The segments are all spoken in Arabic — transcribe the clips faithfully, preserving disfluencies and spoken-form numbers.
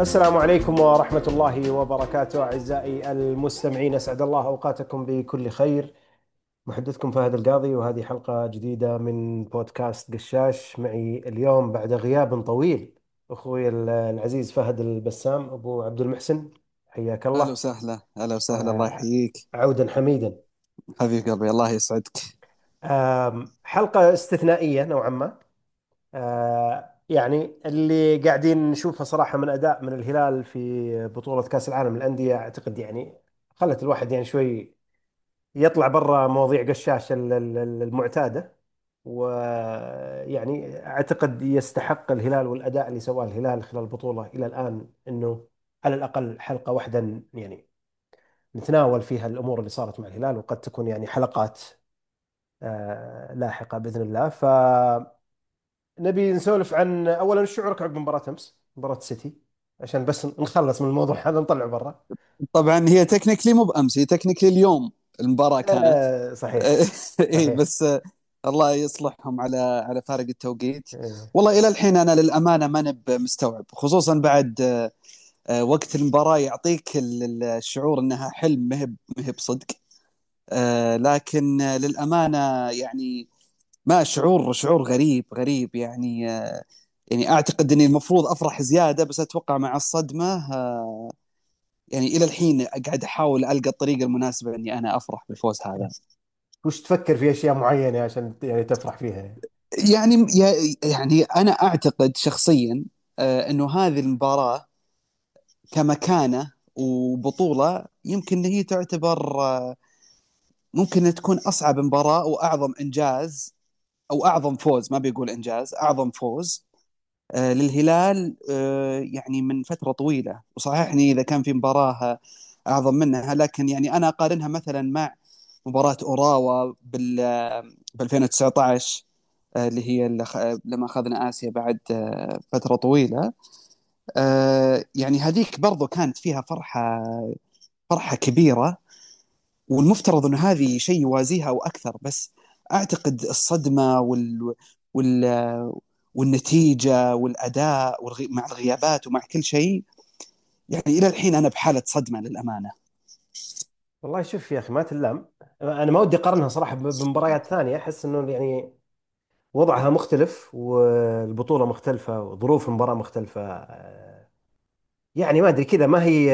السلام عليكم ورحمة الله وبركاته أعزائي المستمعين، أسعد الله أوقاتكم بكل خير. محدثكم فهد القاضي، وهذه حلقة جديدة من بودكاست قشاش. معي اليوم بعد غياب طويل أخوي العزيز فهد البسام أبو عبد المحسن، حياك هلا الله. وسهلا هلا وسهلا، الله يحييك. وعودا حميدا. حبيب قلبي، الله يسعدك. آم، حلقة استثنائية نوعا ما. آه، يعني اللي قاعدين نشوفه صراحة من أداء من الهلال في بطولة كأس العالم للأندية، أعتقد يعني خلت الواحد يعني شوي يطلع برا مواضيع قشاش ال- ال- ال- المعتادة. ويعني أعتقد يستحق الهلال والأداء اللي سواه الهلال خلال البطولة إلى الآن أنه على الأقل حلقة واحدة يعني نتناول فيها الأمور اللي صارت مع الهلال، وقد تكون يعني حلقات آه، لاحقة بإذن الله. ف نبي نسولف عن اولا إيش شعورك عقب مباراة امس، مباراة السيتي، عشان بس نخلص من الموضوع هذا نطلع برا. طبعا هي تكنيكلي مو بامس، هي تكنيكلي اليوم المباراه كانت. آه صحيح. اي صحيح. بس آه، الله يصلحهم على على فارق التوقيت. آه. والله الى الحين انا للامانه ماني مستوعب، خصوصا بعد آه، آه، وقت المباراه يعطيك ال- ال- الشعور انها حلم، مهب مهب صدق. آه، لكن آه، للامانه يعني ما شعور شعور غريب غريب يعني. آه، يعني اعتقد اني المفروض افرح زياده، بس اتوقع مع الصدمه آه، يعني الى الحين قاعد احاول القى الطريقه المناسبه اني انا افرح بالفوز هذا. وش تفكر في اشياء معينة عشان يعني تفرح فيها يعني؟ يعني يعني انا اعتقد شخصيا آه، انه هذه المباراه كمكانه وبطوله يمكن ان هي تعتبر آه، ممكن أن تكون اصعب مباراه واعظم انجاز، او اعظم فوز، ما بيقول انجاز، اعظم فوز آه، للهلال آه، يعني من فترة طويلة. وصححني إذا كان في مباراة أعظم منها، لكن يعني أنا أقارنها مثلا مع مباراة أوراوا بال ب ألفين وتسعة عشر، آه، اللي هي اللي خ- لما أخذنا آسيا بعد آه، فترة طويلة. آه، يعني هذيك برضو كانت فيها فرحة، فرحة كبيرة، والمفترض انه هذه شيء يوازيها او اكثر. بس اعتقد الصدمه وال وال والنتيجه والاداء والغي... مع الغيابات ومع كل شيء، يعني الى الحين انا بحاله صدمه للامانه. والله شوف يا اخي ما تلام، انا ما ودي اقارنها صراحة ب- بمباريات ثانية. احس انه يعني وضعها مختلف والبطولة مختلفة وظروف المباراة مختلفة. آه، يعني ما ادري كذا، ما هي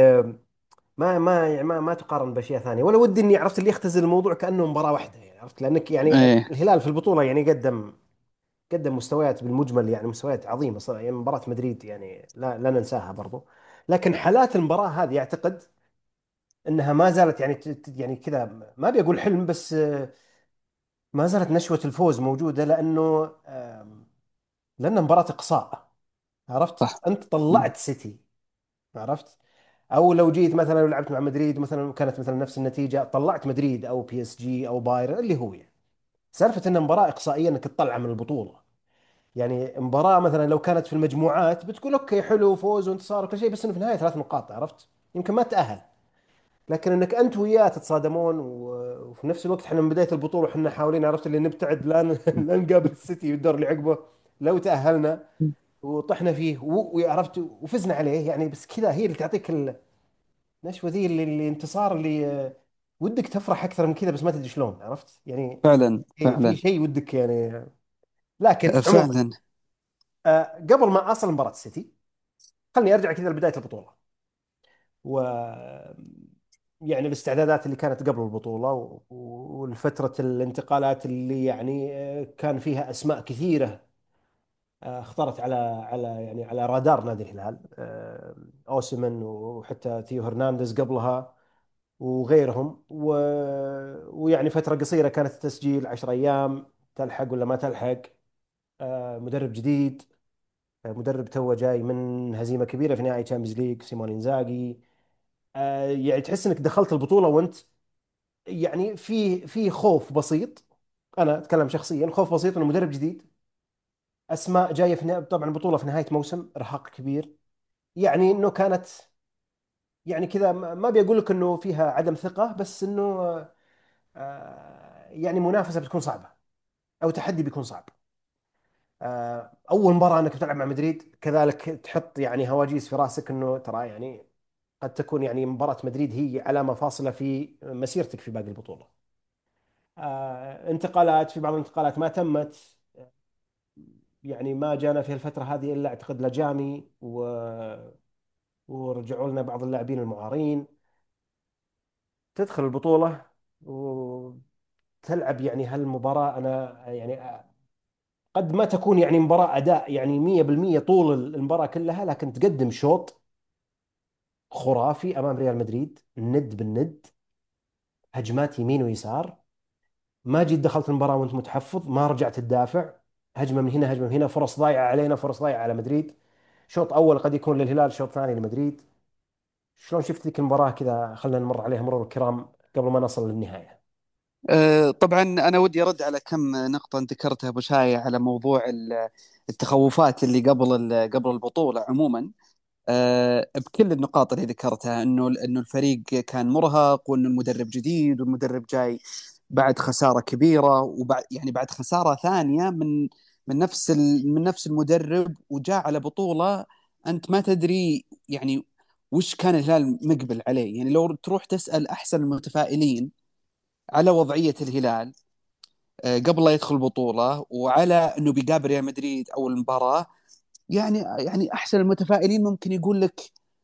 ما ما يعني ما ما تقارن باشياء ثانيه. ولا ودي اني عرفت اللي يختزل الموضوع كانه مباراه واحده، يعني عرفت، لانك يعني ايه الهلال في البطوله يعني قدم قدم مستويات بالمجمل، يعني مستويات عظيمه صراحه. يعني مباراه مدريد يعني لا لا ننساها برضو. لكن حالات المباراه هذه اعتقد انها ما زالت يعني ت- ت- يعني كذا، ما ابي اقول حلم، بس آه، ما زالت نشوه الفوز موجوده. لانه آم، لان مباراه اقصاء، عرفت، صح. انت مم. طلعت سيتي، عرفت. او لو جيت مثلا ولعبت مع مدريد مثلا وكانت مثلا نفس النتيجه، طلعت مدريد او بي اس جي او بايرن اللي هو يعني سالفه انها مباراه اقصائيه انك تطلع من البطوله. يعني مباراه مثلا لو كانت في المجموعات بتقول اوكي حلو فوز وانتصار وكل شيء، بس انه في النهايه ثلاث نقاط، عرفت، يمكن ما تاهل. لكن انك انت وياه تتصادمون و- وفي نفس الوقت احنا من بدايه البطوله احنا حاولين، عرفت، اللي نبتعد لا ن- لا نقابل السيتي بالدور اللي عقبه لو تاهلنا، وطحنا فيه و- وعرفت وفزنا عليه. يعني بس كذا هي اللي تعطيك نشوة ذي اللي الانتصار اللي آه، ودك تفرح اكثر من كذا، بس ما تدري شلون، عرفت يعني. فعلا إيه، في فعلا. شيء ودك يعني. لكن آه، عموما فعلا. آه، قبل ما اصل مباراة السيتي، خلني ارجع كذا لبداية البطولة و يعني الاستعدادات اللي كانت قبل البطولة و- والفترة الانتقالات اللي يعني آه، كان فيها اسماء كثيرة آه، اختارت على على يعني على رادار نادي الهلال. آه، اوسمن وحتى ثيو هرنانديز قبلها وغيرهم و... ويعني فترة قصيرة كانت التسجيل عشر أيام، تلحق ولا ما تلحق. آه، مدرب جديد، آه، مدرب توه جاي من هزيمة كبيرة في نهائي تشامبيونز ليج، سيمون إنزاغي. آه، يعني تحس إنك دخلت البطولة وأنت يعني في في خوف بسيط. أنا أتكلم شخصيا، خوف بسيط إنه مدرب جديد، أسماء جاية في نها... طبعا البطولة في نهاية موسم، إرهاق كبير. يعني إنه كانت يعني كذا، ما ما أبي أقول لك إنه فيها عدم ثقة، بس إنه آه، يعني منافسة بتكون صعبة، او تحدي بيكون صعب. آه، اول مباراه انك بتلعب مع مدريد كذلك تحط يعني هواجيس في راسك انه ترى يعني قد تكون يعني مباراه مدريد هي علامه فاصله في مسيرتك في باقي البطوله. آه، انتقالات، في بعض الانتقالات ما تمت، يعني ما جانا في الفتره هذه الا اعتقد لجامي و... ورجعوا لنا بعض اللاعبين المعارين. تدخل البطوله وتلعب يعني هالمباراه، انا يعني قد ما تكون يعني مباراة أداء يعني مية بالمية طول المباراة كلها، لكن تقدم شوط خرافي أمام ريال مدريد ند بالند، هجمات يمين ويسار. ما جيت دخلت المباراة وأنت متحفظ، ما رجعت تدافع، هجمة من هنا هجمة من هنا، فرص ضايعة علينا فرص ضايعة على مدريد. شوط أول قد يكون للهلال، شوط ثاني لمدريد. شلون شفت ذيك المباراة كذا؟ خلينا نمر عليها مرور الكرام قبل ما نصل للنهاية. أه، طبعا أنا ودي أرد على كم نقطة أنت ذكرتها أبو شايع على موضوع ال- التخوفات اللي قبل ال- قبل البطولة عموما. أه، بكل النقاط اللي ذكرتها، انه انه الفريق كان مرهق، وانه المدرب جديد، والمدرب جاي بعد خسارة كبيرة، وبعد يعني بعد خسارة ثانية من من نفس ال- من نفس المدرب، وجاء على بطولة انت ما تدري يعني وش كان الهلال مقبل عليه. يعني لو تروح تسأل احسن المتفائلين على وضعية الهلال أه، قبل لا يدخل البطولة، وعلى انه بيقابل ريال مدريد اول مباراة، يعني يعني احسن المتفائلين ممكن يقول لك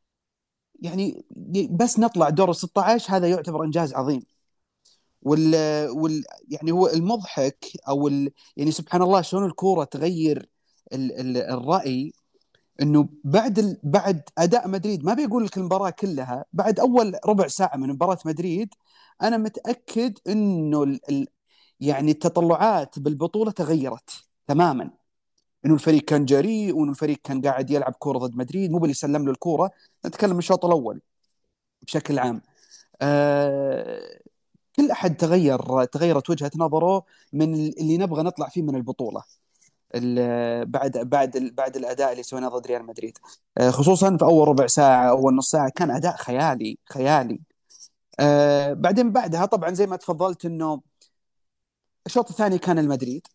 يعني بس نطلع دور ال ستة عشر هذا يعتبر انجاز عظيم. وال, وال يعني هو المضحك او ال يعني سبحان الله شلون الكوره تغير ال ال الراي. انه بعد ال بعد اداء مدريد، ما بيقول لك المباراه كلها، بعد اول ربع ساعه من مباراه مدريد، انا متاكد انه ال ال يعني التطلعات بالبطوله تغيرت تماما. انه الفريق كان جريء، وانه الفريق كان قاعد يلعب كوره ضد مدريد، مو باللي سلم له الكوره. نتكلم الشوط الاول بشكل عام. آه كل احد تغير تغيرت وجهة نظره من اللي نبغى نطلع فيه من البطولة، ال- بعد بعد ال- بعد الاداء اللي سويناه ضد ريال مدريد. آه خصوصا في اول ربع ساعة، اول نص ساعة كان اداء خيالي خيالي. آه بعدين بعدها طبعا زي ما تفضلت انه الشوط الثاني كان المدريد،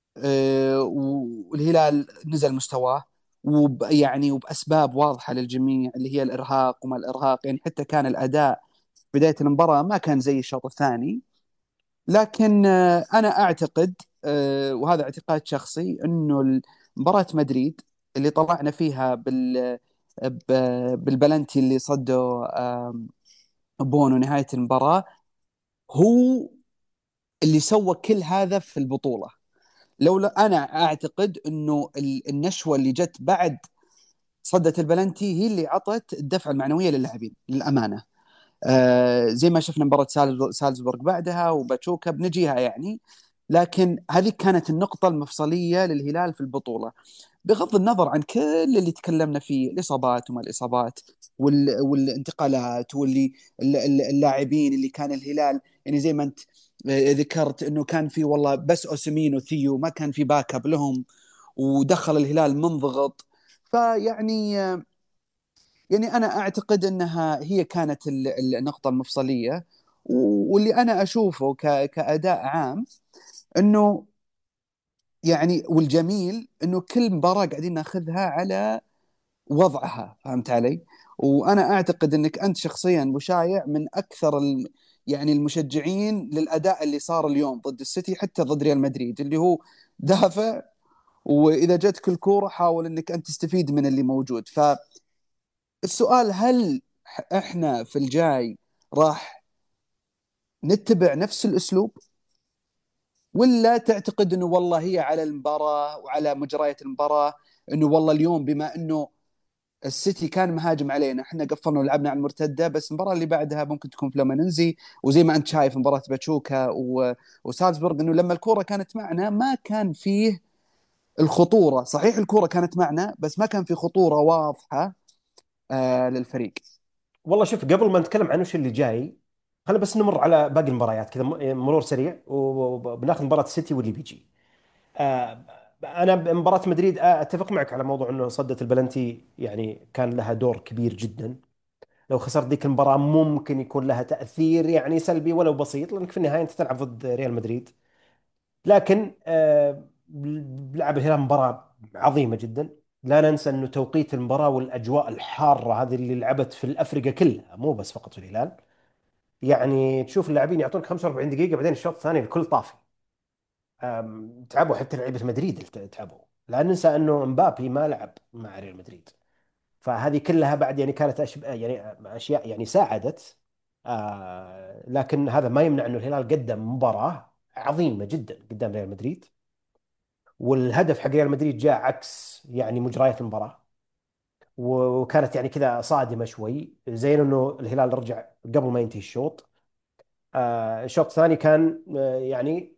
آه والهلال نزل مستواه، وب يعني وباسباب واضحه للجميع اللي هي الارهاق وما الارهاق. يعني حتى كان الاداء بدايه المباراه ما كان زي الشوط الثاني. لكن آه، انا اعتقد، آه، وهذا اعتقاد شخصي، انه مباراة مدريد اللي طلعنا فيها بال ب- بالبلنتي اللي صده آم، بونو نهاية المباراة، هو اللي سوى كل هذا في البطولة. لولا انا اعتقد انه ال- النشوة اللي جت بعد صدة البلنتي هي اللي عطت الدفعة المعنوية للاعبين للأمانة. آه زي ما شفنا مباراة سالز- سالزبورغ بعدها وباتشوكا بنجيها يعني. لكن هذه كانت النقطة المفصلية للهلال في البطولة، بغض النظر عن كل اللي تكلمنا فيه، الإصابات وما الإصابات، وال... والانتقالات، واللي الل- الل- اللاعبين اللي كان الهلال. يعني زي ما أنت آه، ذكرت أنه كان في والله بس أوسيمين وثيو، ما كان في باك اب لهم، ودخل الهلال منضغط. فيعني آه، يعني أنا أعتقد أنها هي كانت ال- النقطة المفصلية. واللي أنا أشوفه ك- كأداء عام، أنه يعني والجميل أنه كل مباراة قاعدين ناخذها على وضعها، فهمت علي؟ وأنا أعتقد أنك أنت شخصيا مشايع من أكثر الم يعني المشجعين للأداء اللي صار اليوم ضد السيتي، حتى ضد ريال مدريد، اللي هو دافع، وإذا جتك الكورة حاول أنك أنت تستفيد من اللي موجود. فالسؤال، هل احنا في الجاي راح نتبع نفس الاسلوب، ولا تعتقد انه والله هي على المباراه وعلى مجريات المباراه، انه والله اليوم بما انه السيتي كان مهاجم علينا، احنا قفلنا ولعبنا على المرتده، بس المباراه اللي بعدها ممكن تكون فلومينينزي، وزي ما انت شايف مباراه باتشوكا و... وسالزبورغ، انه لما الكوره كانت معنا ما كان فيه الخطوره. صحيح الكوره كانت معنا بس ما كان في خطوره واضحه آه للفريق. والله شوف، قبل ما نتكلم عن وش اللي جاي، خلينا بس نمر على باقي المباريات كذا م- مرور سريع، وبناخذ مباراة السيتي واللي بيجي. آه، انا بمباراة مدريد آه، اتفق معك على موضوع انه صدة البلنتي يعني كان لها دور كبير جدا. لو خسرت ذيك المباراة ممكن يكون لها تأثير يعني سلبي ولو بسيط، لانك في النهاية انت تلعب ضد ريال مدريد. لكن آه، لعب الهلال مباراة عظيمة جدا. لا ننسى انه توقيت المباراة والاجواء الحارة هذه اللي لعبت في الافريقيا كلها، مو بس فقط في الهلال. يعني تشوف اللاعبين يعطونك خمسة وأربعين دقيقة، بعدين الشوط الثاني الكل طافي. أم، تعبوا حتى لعيبة مدريد الت- تعبوا. لا ننسى انه مبابي ما لعب مع ريال مدريد. فهذه كلها بعد يعني كانت أشب... يعني اشياء يعني ساعدت. آه لكن هذا ما يمنع انه الهلال قدم مباراة عظيمة جدا قدام ريال مدريد. والهدف حق ريال مدريد جاء عكس يعني مجريات المباراة. وكانت يعني كذا صادمة شوي، زين انه الهلال رجع قبل ما ينتهي الشوط. آه الشوط الثاني كان آه يعني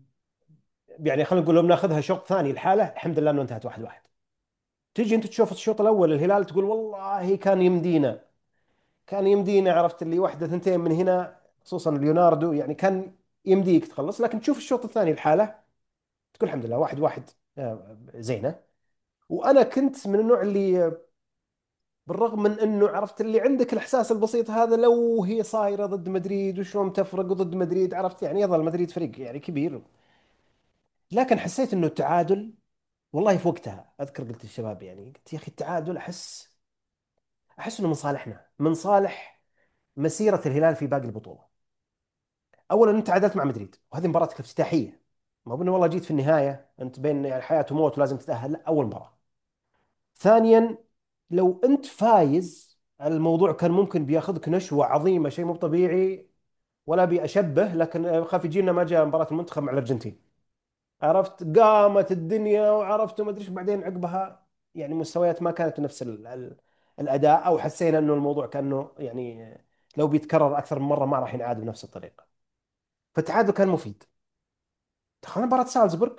يعني خلينا نقول لو بناخذها شوط ثاني الحالة، الحمد لله انه انتهت واحد واحد. تيجي انت تشوف الشوط الاول الهلال تقول والله كان يمدينا، كان يمدينا، عرفت اللي واحدة ثنتين من هنا، خصوصا ليوناردو يعني كان يمديك تخلص. لكن تشوف الشوط الثاني الحالة تقول الحمد لله واحد واحد. آه زينة. وانا كنت من النوع اللي بالرغم من انه عرفت اللي عندك الاحساس البسيط هذا، لو هي صايره ضد مدريد وشلون تفرق ضد مدريد، عرفت يعني يظل مدريد فريق يعني كبير. لكن حسيت انه التعادل، والله في وقتها اذكر قلت للشباب يعني قلت يا اخي التعادل احس احس انه من صالحنا، من صالح مسيره الهلال في باقي البطوله. اولا انت تعادلت مع مدريد وهذه مباراتك الافتتاحيه، ما بانه والله جيت في النهايه انت بين يعني حياه وموت ولازم تتاهل، لا اول مباراه. ثانيا لو انت فايز الموضوع كان ممكن بياخذك نشوة عظيمة، شيء مو طبيعي. ولا ابي اشبه، لكن خاف يجينا ما جاء مباراة المنتخب مع الارجنتين. عرفت قامت الدنيا وعرفت وما ادري ايش، بعدين عقبها يعني مستويات ما كانت نفس ال ال الاداء، او حسينا انه الموضوع كانه يعني لو بيتكرر اكثر من مرة ما راح ينعاد بنفس الطريقة. فالتعادل كان مفيد. دخلنا مباراة سالزبورغ،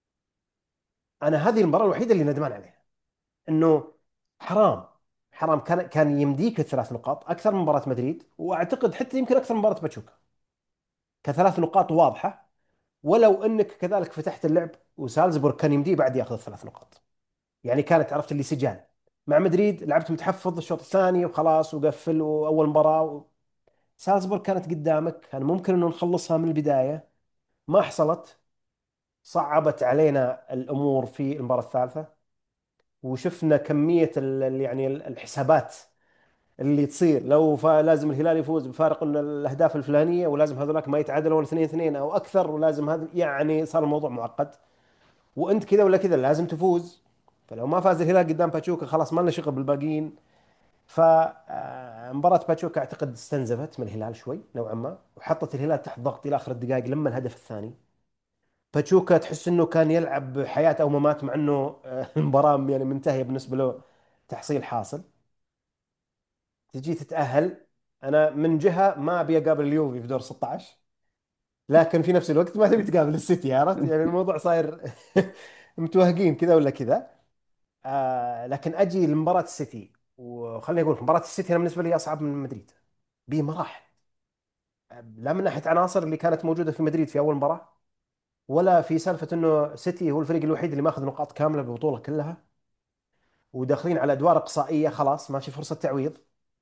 انا هذه المباراة الوحيدة اللي ندمان عليها. انه حرام، حرام، كان كان يمديك الثلاث نقاط اكثر من مباراه مدريد، واعتقد حتى يمكن اكثر من مباراه باتشوكا. كثلاث نقاط واضحه. ولو انك كذلك فتحت اللعب، وسالزبورغ كان يمديه بعد ياخذ الثلاث نقاط. يعني كانت عرفت اللي سجال. مع مدريد لعبت متحفظ الشوط الثاني وخلاص وقفل واول مباراه و... سالزبورغ كانت قدامك، كان ممكن انه نخلصها من البدايه. ما حصلت. صعبت علينا الامور في المباراه الثالثه. وشفنا كميه ال... يعني الحسابات اللي تصير لو فا لازم الهلال يفوز بفارق ان الاهداف الفلانيه، ولازم هذولاك ما يتعادلوا ولا اثنين اثنين او اكثر، ولازم هذا يعني صار الموضوع معقد. وانت كذا ولا كذا لازم تفوز. فلو ما فاز الهلال قدام باتشوكا خلاص ما لنا شغل بالباقيين. فمباراة باتشوكا اعتقد استنزفت من الهلال شوي نوعا ما، وحطت الهلال تحت ضغط الى اخر الدقائق لما الهدف الثاني. باتشوكا تحس انه كان يلعب حياة او ممات، مع انه المباراة يعني منتهية بالنسبة له، تحصيل حاصل. تجي تتأهل. انا من جهة ما ابي اقابل اليوفي في دور ستة عشر، لكن في نفس الوقت ما تبي تقابل السيتي، عرفت يعني الموضوع صاير متوهقين كذا ولا كذا. آه لكن اجي لمباراة السيتي، وخليني اقول مباراة السيتي انا بالنسبة لي اصعب من مدريد بمراحل. لا من ناحية عناصر اللي كانت موجودة في مدريد في اول مباراة، ولا في سالفة انه سيتي هو الفريق الوحيد اللي ماخذ نقاط كاملة بالبطولة كلها، وداخلين على ادوار اقصائية خلاص ما في فرصة تعويض،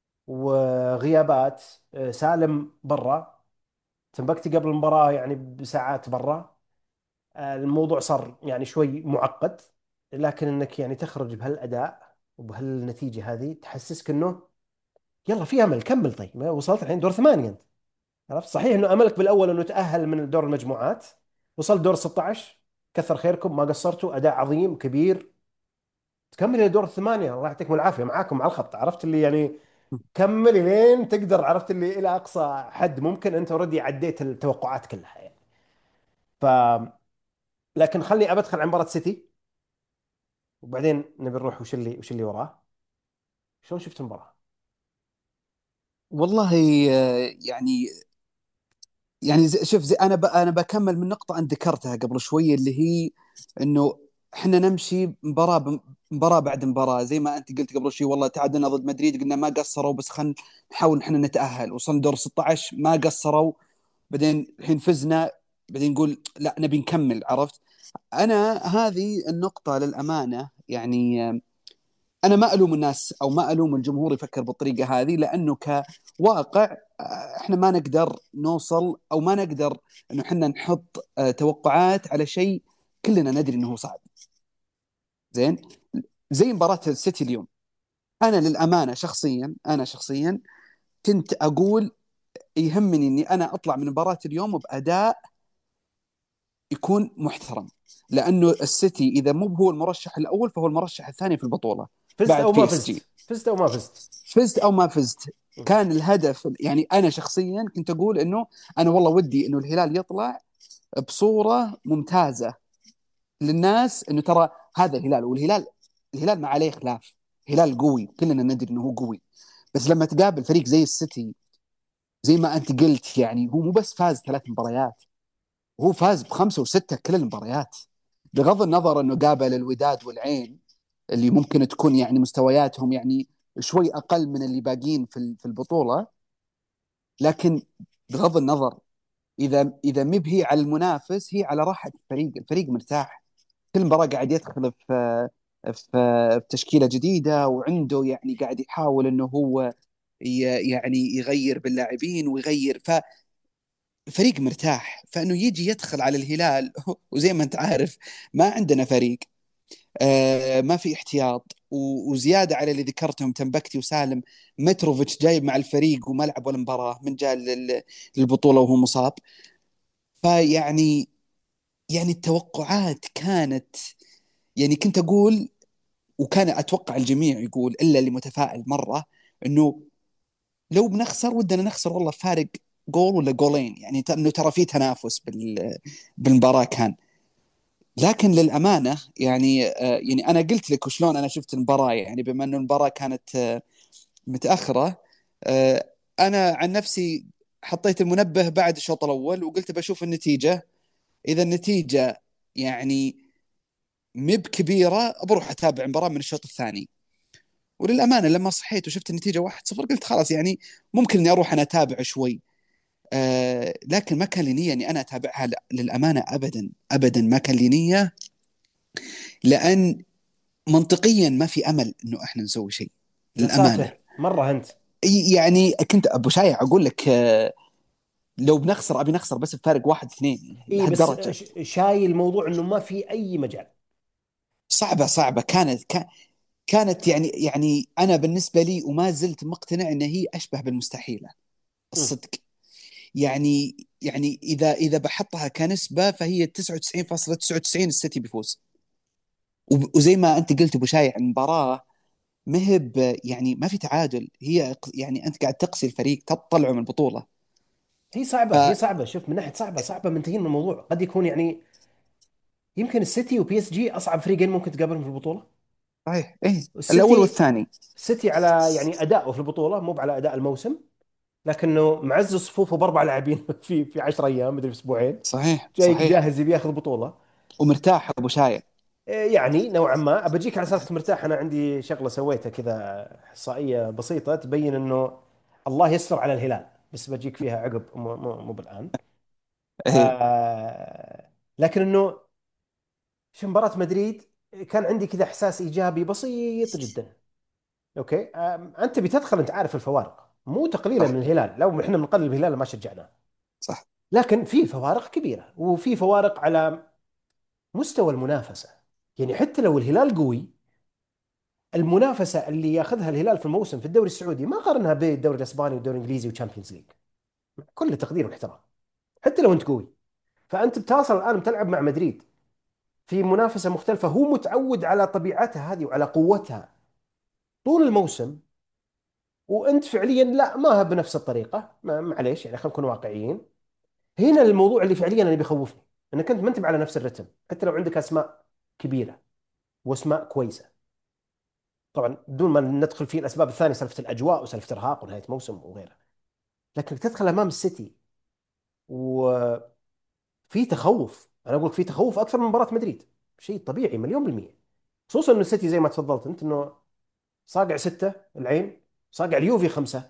وغيابات. آه، سالم برا، تنبكتي قبل المباراة يعني بساعات برا. آه، الموضوع صار يعني شوي معقد. لكن انك يعني تخرج بهالاداء وبهالنتيجة هذه تحسسك انه يلا في امل، كمل. طيب ما وصلت الحين دور ثمانية انت، عرفت صحيح انه املك بالاول انه تأهل من دور المجموعات. وصلت دور ستة عشر، كثر خيركم ما قصرتوا، اداء عظيم كبير. تكمل الى دور الثمانية الله يعطيكم العافية، معاكم على الخط، عرفت اللي يعني كمل لين تقدر، عرفت اللي الى اقصى حد ممكن، انت اوريدي عديت التوقعات كلها يعني. ف لكن خلني ابدخل عن مباراة سيتي، وبعدين نبي نروح وش اللي وش اللي وراه. شلون شفت المباراة؟ والله آه، يعني يعني زي شوف زي انا ب... انا بكمل من نقطه انت ذكرتها قبل شويه، اللي هي انه احنا نمشي مباراه ب... مباراه بعد مباراه. زي ما انت قلت قبل شوي، والله تعادلنا ضد مدريد قلنا ما قصروا، بس خلينا نحاول احنا نتاهل. وصلنا دور ستة عشر ما قصروا، بعدين الحين فزنا، بعدين نقول لا نبي نكمل. عرفت؟ انا هذه النقطه للامانه يعني انا ما الوم الناس او ما الوم الجمهور يفكر بالطريقه هذه، لانه كواقع آه، احنا ما نقدر نوصل او ما نقدر انه احنا نحط آه، توقعات على شيء كلنا ندري انه هو صعب. زين. زي مباراه السيتي اليوم، انا للامانه شخصيا انا شخصيا كنت اقول يهمني اني انا اطلع من مباراه اليوم باداء يكون محترم، لانه السيتي اذا مو هو المرشح الاول فهو المرشح الثاني في البطوله فزت بعد او ما بي اس جي. فزت، فزت او ما فزت. فزت او ما فزت، كان الهدف يعني انا شخصيا كنت اقول انه انا والله ودي انه الهلال يطلع بصوره ممتازه للناس، انه ترى هذا الهلال، والهلال الهلال ما عليه خلاف، هلال قوي كلنا ندري انه هو قوي. بس لما تقابل فريق زي السيتي، زي ما انت قلت، يعني هو مو بس فاز ثلاث مباريات، هو فاز بخمسه وسته كل المباريات. بغض النظر انه قابل الوداد والعين اللي ممكن تكون يعني مستوياتهم يعني شوي اقل من اللي باقيين في في البطوله، لكن بغض النظر، اذا اذا ما هي على المنافس، هي على راحه الفريق، الفريق مرتاح كل مباراه قاعد يدخل في في في تشكيله جديده، وعنده يعني قاعد يحاول انه هو يعني يغير باللاعبين ويغير، ففريق مرتاح. فانه يجي يدخل على الهلال وزي ما انت عارف ما عندنا فريق، آه ما في احتياط، وزياده على اللي ذكرتهم تنبكتي وسالم، متروفيتش جايب مع الفريق وما لعب ولا مباراه من جاء للبطوله وهو مصاب. فيعني يعني التوقعات كانت، يعني كنت اقول، وكان اتوقع الجميع يقول الا اللي متفائل مره، انه لو بنخسر ودنا نخسر والله فارق جول ولا جولين، يعني انه ترى في تنافس بال بالمباراه كان. لكن للامانه يعني آه يعني انا قلت لك وشلون انا شفت المباراه، يعني بما انه المباراه كانت آه متاخره، آه انا عن نفسي حطيت المنبه بعد الشوط الاول وقلت بشوف النتيجه، اذا النتيجه يعني مب كبيره بروح اتابع المباراه من الشوط الثاني. وللامانه لما صحيت وشفت النتيجه واحد صفر قلت خلاص يعني ممكن اني اروح انا اتابع شوي. آه لكن ما كان لي نيه اني انا اتابعها، لا، للامانه ابدا ابدا ما كان لي نيه، لان منطقيا ما في امل انه احنا نسوي شيء يا للامانه. ساتر مره انت. يعني كنت ابو شايع اقول لك آه لو بنخسر ابي نخسر بس بفارق واحد اثنين اي بس لهالدرجه. ش- شايل الموضوع انه ما في اي مجال. صعبه صعبه كانت كان كانت يعني يعني انا بالنسبه لي وما زلت مقتنع ان هي اشبه بالمستحيله مم. الصدق. يعني يعني اذا اذا بحطها كنسبه فهي تسعة وتسعين فاصلة تسعة وتسعين السيتي بيفوز. وب- وزي ما انت قلت ابو شايع المباراه مهب يعني ما في تعادل، هي يعني انت قاعد تقسي الفريق تطلعه من البطوله. هي صعبه، هي ف صعبه، شوف من ناحيه صعبه، صعبه منتهين من الموضوع. قد يكون يعني يمكن السيتي وبي اس جي اصعب فريقين ممكن تقابلهم في البطوله. صحيح ايه، الاول السيتي، والثاني. السيتي على يعني اداؤه في البطوله مو على اداء الموسم، لكنه معز صفوفه باربع لاعبين في في عشر ايام مدري في اسبوعين، صحيح جاي صحيح. جاهز يبي ياخذ بطوله. ومرتاح ابو شايع. إيه يعني نوعا ما بجيك على سالفه مرتاح. انا عندي شغله سويتها كذا احصائيه بسيطه تبين انه الله يستر على الهلال، بس بجيك فيها عقب، مو مو مو بالان. ايه آه لكن انه في مباراه مدريد كان عندي كذا احساس ايجابي بسيط جدا. اوكي، آه انت بتدخل انت عارف الفوارق، مو تقليلا صح من الهلال، لو احنا بنقلل الهلال ما شجعناه، صح. لكن في فوارق كبيره وفي فوارق على مستوى المنافسه. يعني حتى لو الهلال قوي، المنافسه اللي ياخذها الهلال في الموسم في الدوري السعودي ما قارنها بالدوري الاسباني والدوري الانجليزي والشامبيونز ليج، كل تقدير واحترام، حتى لو انت قوي. فانت بتوصل الان بتلعب مع مدريد في منافسه مختلفه، هو متعود على طبيعتها هذه وعلى قوتها طول الموسم، وانت فعليا لا، ما هي بنفس الطريقه، ما- معليش يعني خلينا نكون واقعيين. هنا الموضوع اللي فعليا انا بيخوفني، انك انت ما انت على نفس الرتم حتى لو عندك اسماء كبيره واسماء كويسه. طبعا بدون ما ندخل في الاسباب الثانيه، سالفه الاجواء وسالفه ارهاق ونهايه موسم وغيرها، لكنك تدخل امام السيتي وفي تخوف. انا اقول لك في تخوف اكثر من مباراه مدريد، شيء طبيعي مليون بالميه. خصوصا انه السيتي زي ما تفضلت انت انه صاقع ستة العين، صاقع اليوفي خمسة.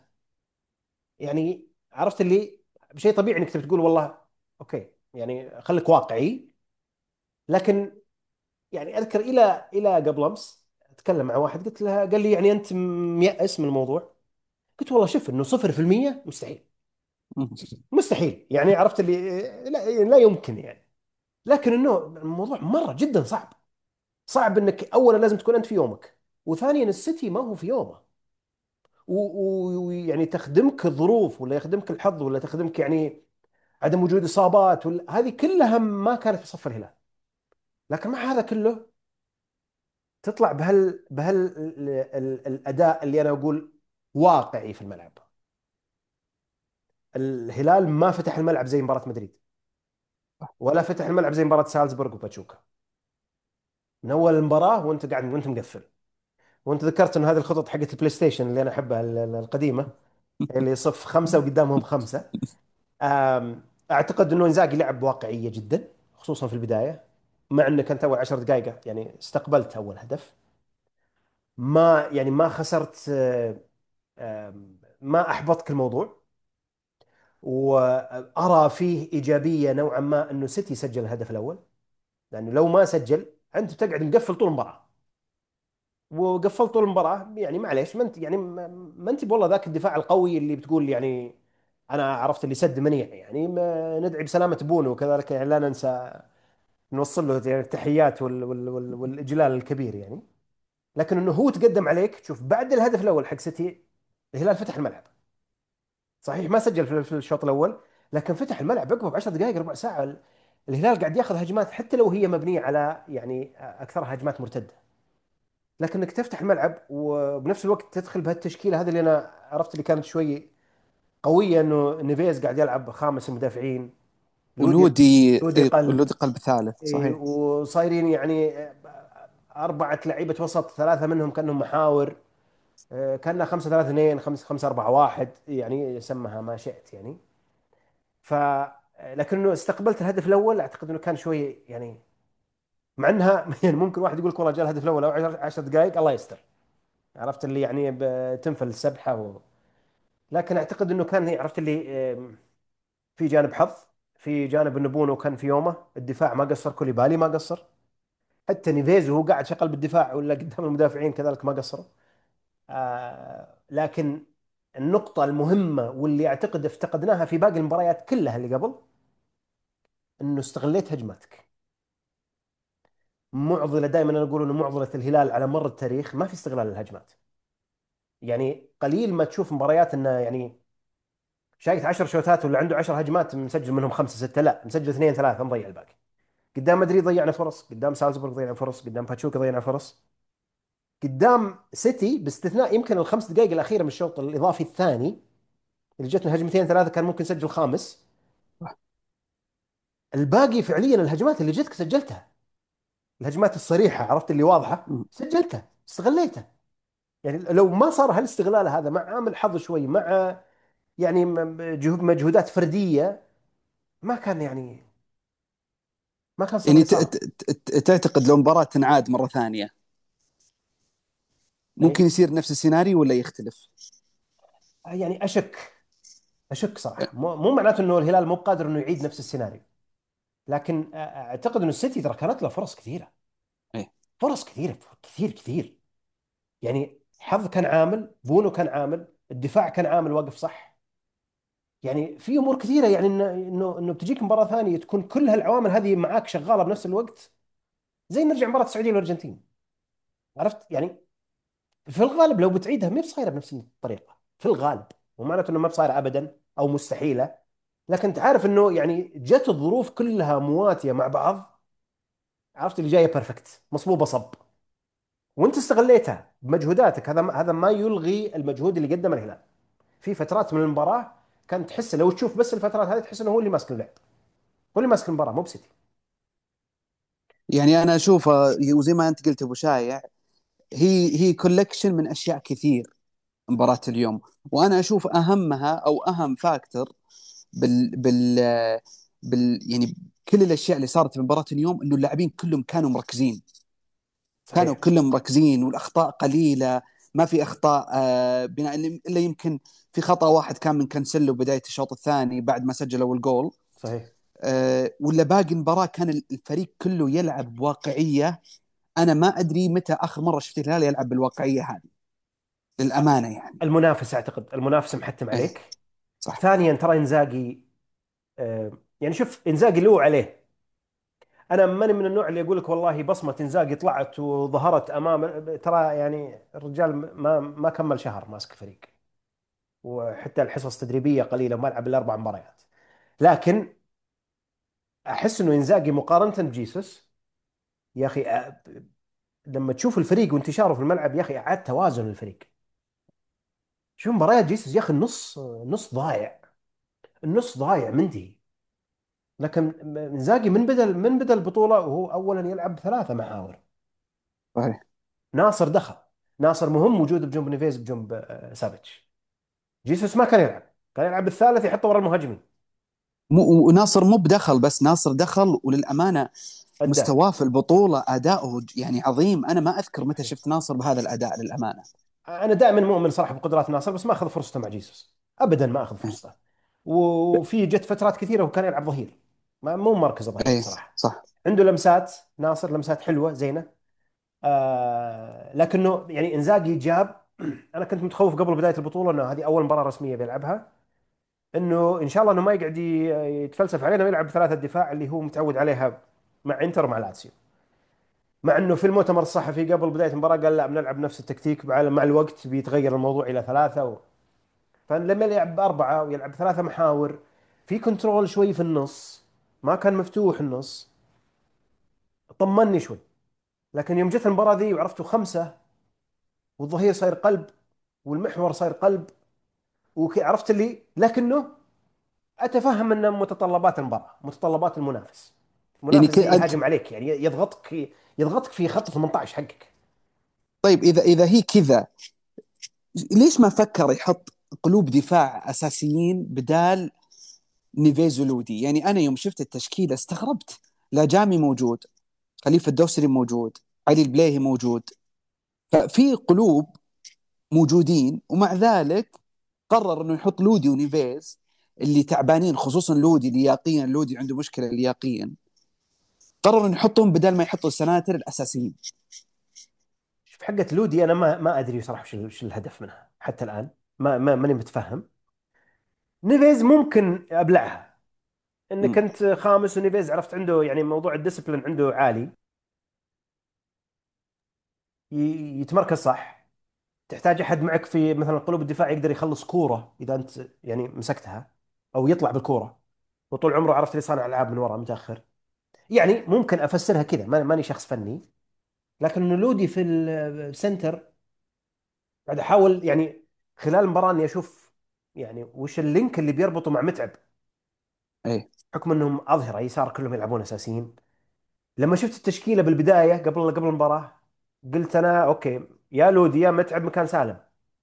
يعني عرفت اللي شيء طبيعي انك تبي تقول والله اوكي، يعني خليك واقعي. لكن يعني اذكر الى الى قبل امس اتكلم مع واحد قلت له، قال لي يعني انت ميأس من الموضوع؟ قلت والله شوف انه صفر في المية مستحيل، مستحيل يعني عرفت اللي لا, لا يمكن يعني. لكن انه الموضوع مره جدا صعب. صعب انك اولا لازم تكون انت في يومك، وثانيا السيتي ما هو في يومه، ويعني تخدمك الظروف ولا يخدمك الحظ ولا تخدمك يعني عدم وجود اصابات، ولا هذه كلها ما كانت في صف الهلال. لكن مع هذا كله تطلع بهال بهال ال- ال- الاداء اللي انا اقول واقعي في الملعب. الهلال ما فتح الملعب زي مباراة مدريد، ولا فتح الملعب زي مباراة سالزبورغ وباتشوكا. من اول المباراة وانت قاعد وانت مقفل. وانت ذكرت انه هذه الخطط حقت البلاي ستيشن اللي انا احبها، ال- ال- القديمة، اللي يصف خمسة وقدامهم خمسة. أم، اعتقد انه انزاجي لعب بواقعية جدا، خصوصا في البداية. مع انك انت اول عشر دقائق يعني استقبلت اول هدف، ما يعني ما خسرت. أم، ما احبطك الموضوع. وارى فيه ايجابيه نوعا ما انه سيتي سجل الهدف الاول، لانه لو ما سجل انت بتقعد مقفل طول المباراه. وقفلت طول المباراه يعني معليش، ما انت يعني ما ما انت والله ذاك الدفاع القوي اللي بتقول يعني انا عرفت اللي سد منيع. يعني ما ندعي بسلامه بونو، وكذلك يعني لا ننسى نوصل له يعني التحيات وال وال وال والاجلال الكبير يعني. لكن انه هو تقدم عليك. شوف بعد الهدف الاول حق سيتي، الهلال فتح الملعب. صحيح ما سجل في في الشوط الاول، لكن فتح الملعب عقبه ب عشر دقائق ربع ساعه. ال- الهلال قاعد ياخذ هجمات حتى لو هي مبنيه على يعني اكثرها هجمات مرتده. لكنك تفتح الملعب وبنفس الوقت تدخل بهالتشكيله هذه اللي انا عرفت اللي كانت شوي قويه، انه نيفيز قاعد يلعب خامس المدافعين. لودي ولودي لودي إيه، قلب. ولودي قلب ثالث إيه، صحيح. وصايرين يعني أربعة لعيبة وسط، ثلاثة منهم كأنهم محاور. آه، كأنها خمسة ثلاثة اثنين، خمسة خمسة أربعة واحد، يعني سمها ما شئت يعني. ف لكنه استقبلت الهدف الاول اعتقد انه كان شوي يعني، مع انها يعني ممكن واحد يقول لك والله جاء الهدف الاول او عشر دقائق الله يستر، عرفت اللي يعني بتنفل السبحه و... لكن اعتقد انه كان هي عرفت اللي آم، في جانب حظ، في جانب انه بونو كان في يومه. الدفاع ما قصر، كوليبالي ما قصر، حتى نيفيز وهو قاعد شغال بالدفاع ولا قدام المدافعين كذلك ما قصروا. آه لكن النقطة المهمة واللي اعتقد افتقدناها في باقي المباريات كلها اللي قبل، انه استغليت هجماتك. معضله دائما انا اقول انه معضله الهلال على مر التاريخ ما في استغلال للهجمات. يعني قليل ما تشوف مباريات انه يعني شايت عشر شوتات ولا عنده عشر هجمات مسجل منهم خمسه سته، لا مسجل اثنين ثلاثه مضيع الباقي. قدام مدريد ضيعنا فرص، قدام سالزبورغ ضيعنا فرص، قدام باتشوكا ضيعنا فرص، قدام سيتي باستثناء يمكن الخمس دقائق الاخيره من الشوط الاضافي الثاني اللي جتنا هجمتين ثلاثه كان ممكن نسجل خامس. الباقي فعليا الهجمات اللي جتك سجلتها، الهجمات الصريحه عرفت اللي واضحه مم. سجلتها استغليتها. يعني لو ما صار هالاستغلال هذا مع عامل حظ شوي، مع يعني م- جهود مجهودات فرديه، ما كان يعني ما كان صار يعني اللي ت- صار. ت- ت- تعتقد لو مباراة تنعاد مرة ثانية ممكن يعني يصير نفس السيناريو ولا يختلف؟ يعني اشك، اشك صراحه. مو مو معناته انه الهلال مو قادر انه يعيد نفس السيناريو، لكن اعتقد انه السيتي ترى كانت له فرص كثيره. ايه. فرص كثيره كثير كثير. يعني حظ كان عامل، بونو كان عامل، الدفاع كان عامل واقف صح. يعني في امور كثيره يعني انه انه انه بتجيك مباراه ثانيه تكون كل هالعوامل هذه معاك شغاله بنفس الوقت. زي نرجع مباراه السعوديه والارجنتين، عرفت يعني. في الغالب لو بتعيدها ما هي بصايره بنفس الطريقه في الغالب. مو معناته انه ما بصايره ابدا او مستحيله، لكن انت عارف انه يعني جت الظروف كلها مواتيه مع بعض، عرفت اللي جايه بيرفكت مصبوبه صب، وانت استغليتها بمجهوداتك. هذا هذا ما يلغي المجهود اللي قدمه الهلال في فترات من المباراه. كانت تحس لو تشوف بس الفترات هذه تحس انه هو اللي ماسك اللعب، هو اللي ماسك المباراه مو بسيتي. يعني انا اشوفها وزي ما انت قلت ابو شايع، هي هي كولكشن من اشياء كثير مباراة اليوم. وانا اشوف اهمها او اهم فاكتور بال بال بال يعني كل الاشياء اللي صارت في مباراة اليوم انه اللاعبين كلهم كانوا مركزين. كانوا صحيح. كلهم مركزين والاخطاء قليله. ما في اخطاء آه، بناء الا يمكن في خطا واحد كان من كانسيلو بدايه الشوط الثاني بعد ما سجل اول جول. صحيح. آه، ولا باقي المباراه كان الفريق كله يلعب بواقعيه. انا ما ادري متى اخر مره شفت الهلال يلعب بالواقعيه هذه للامانه يعني. المنافس اعتقد المنافس محتم ايه عليك. صح. ثانيا ترى انزاجي، آه، يعني شوف انزاجي له عليه. انا ماني من النوع اللي يقول لك والله بصمه انزاجي طلعت وظهرت امام. ترى يعني الرجال ما ما كمل شهر ماسك الفريق، وحتى الحصص التدريبيه قليله، وما لعب الا اربع مباريات. لكن احس انه انزاجي مقارنه بجيسوس، يا اخي أ- لما تشوف الفريق وانتشاره في الملعب يا اخي اعاد توازن الفريق. شوف مباريات جيسوس يا اخي، النص النص ضايع، النص ضايع منتهي. لكن انزاجي من بدل من بدل البطوله وهو اولا يلعب ثلاثه محاور. صحيح. ناصر دخل، ناصر مهم وجوده بجنب نيفيز بجنب آه، سافيتش. جيسوس ما كان يلعب، كان يلعب بالثالث يحطه ورا المهاجمين. مو وناصر مو بدخل بس، ناصر دخل وللامانه ادى. مستواه في البطوله اداؤه يعني عظيم. انا ما اذكر متى صحيح. شفت ناصر بهذا الاداء للامانه. انا دائما مؤمن صراحه بقدرات ناصر، بس ما اخذ فرصته مع جيسوس، ابدا ما اخذ فرصته. وفي جت فترات كثيره وكان يلعب ظهير، ما مو مركز ظهير ايه صراحه. صح. عنده لمسات، ناصر لمسات حلوه زينه. آه لكنه يعني انزاجي جاب. انا كنت متخوف قبل بدايه البطوله انه هذه اول مباراه رسميه بيلعبها، انه ان شاء الله انه ما يقعد ي- يتفلسف علينا ويلعب بثلاثه دفاع اللي هو متعود عليها مع انتر ومع لاتسيو. مع انه في المؤتمر الصحفي قبل بدايه المباراه قال لا بنلعب نفس التكتيك، مع مع الوقت بيتغير الموضوع الى ثلاثه و... فلما يلعب باربعه ويلعب ثلاثه محاور، في كنترول شوي في النص، ما كان مفتوح النص، طمني شوي. لكن يوم جت المباراه ذي وعرفتوا خمسه، والظهير صاير قلب، والمحور صاير قلب، وعرفت اللي، لكنه اتفهم ان متطلبات المباراه، متطلبات المنافس، يعني المنافس كي جاي أنت، يهاجم عليك، يعني يضغطك، يضغطك في خط ثمانية عشر حقك. طيب اذا اذا هي كذا، ليش ما فكر يحط قلوب دفاع اساسيين بدال نيفيز ولودي؟ يعني انا يوم شفت التشكيله استغربت. لا جامي موجود، خليفه الدوسري موجود، علي البليهي موجود، ففي قلوب موجودين، ومع ذلك قرر انه يحط لودي ونيفيز اللي تعبانين، خصوصا لودي لياقيا، لودي عنده مشكله لياقيا. قرر انه يحطهم بدل ما يحطوا السناتر الاساسيين. شوف حقة لودي انا ما ما ادري صراحه وش وش الهدف منها حتى الان، ما ما ماني متفهم. نيفيز ممكن ابلعها، انك م. انت خامس ونيفيز عرفت عنده يعني موضوع الديسبلين عنده عالي، ي- يتمركز صح. تحتاج احد معك في مثلا قلوب الدفاع يقدر يخلص كوره اذا انت يعني مسكتها، او يطلع بالكوره، وطول عمره عرفت لي صانع العاب من ورا متاخر. يعني ممكن افسرها كذا، ما- ماني شخص فني. لكن إنه لودي في السنتر، قاعد احاول يعني خلال المباراه اني اشوف يعني وش اللينك اللي بيربطه مع متعب، ايه حكم انهم اظهره يسار كلهم يلعبون اساسيين. لما شفت التشكيله بالبدايه قبل قبل المباراه، قلت انا اوكي، يا لودي يا متعب مكان سالم،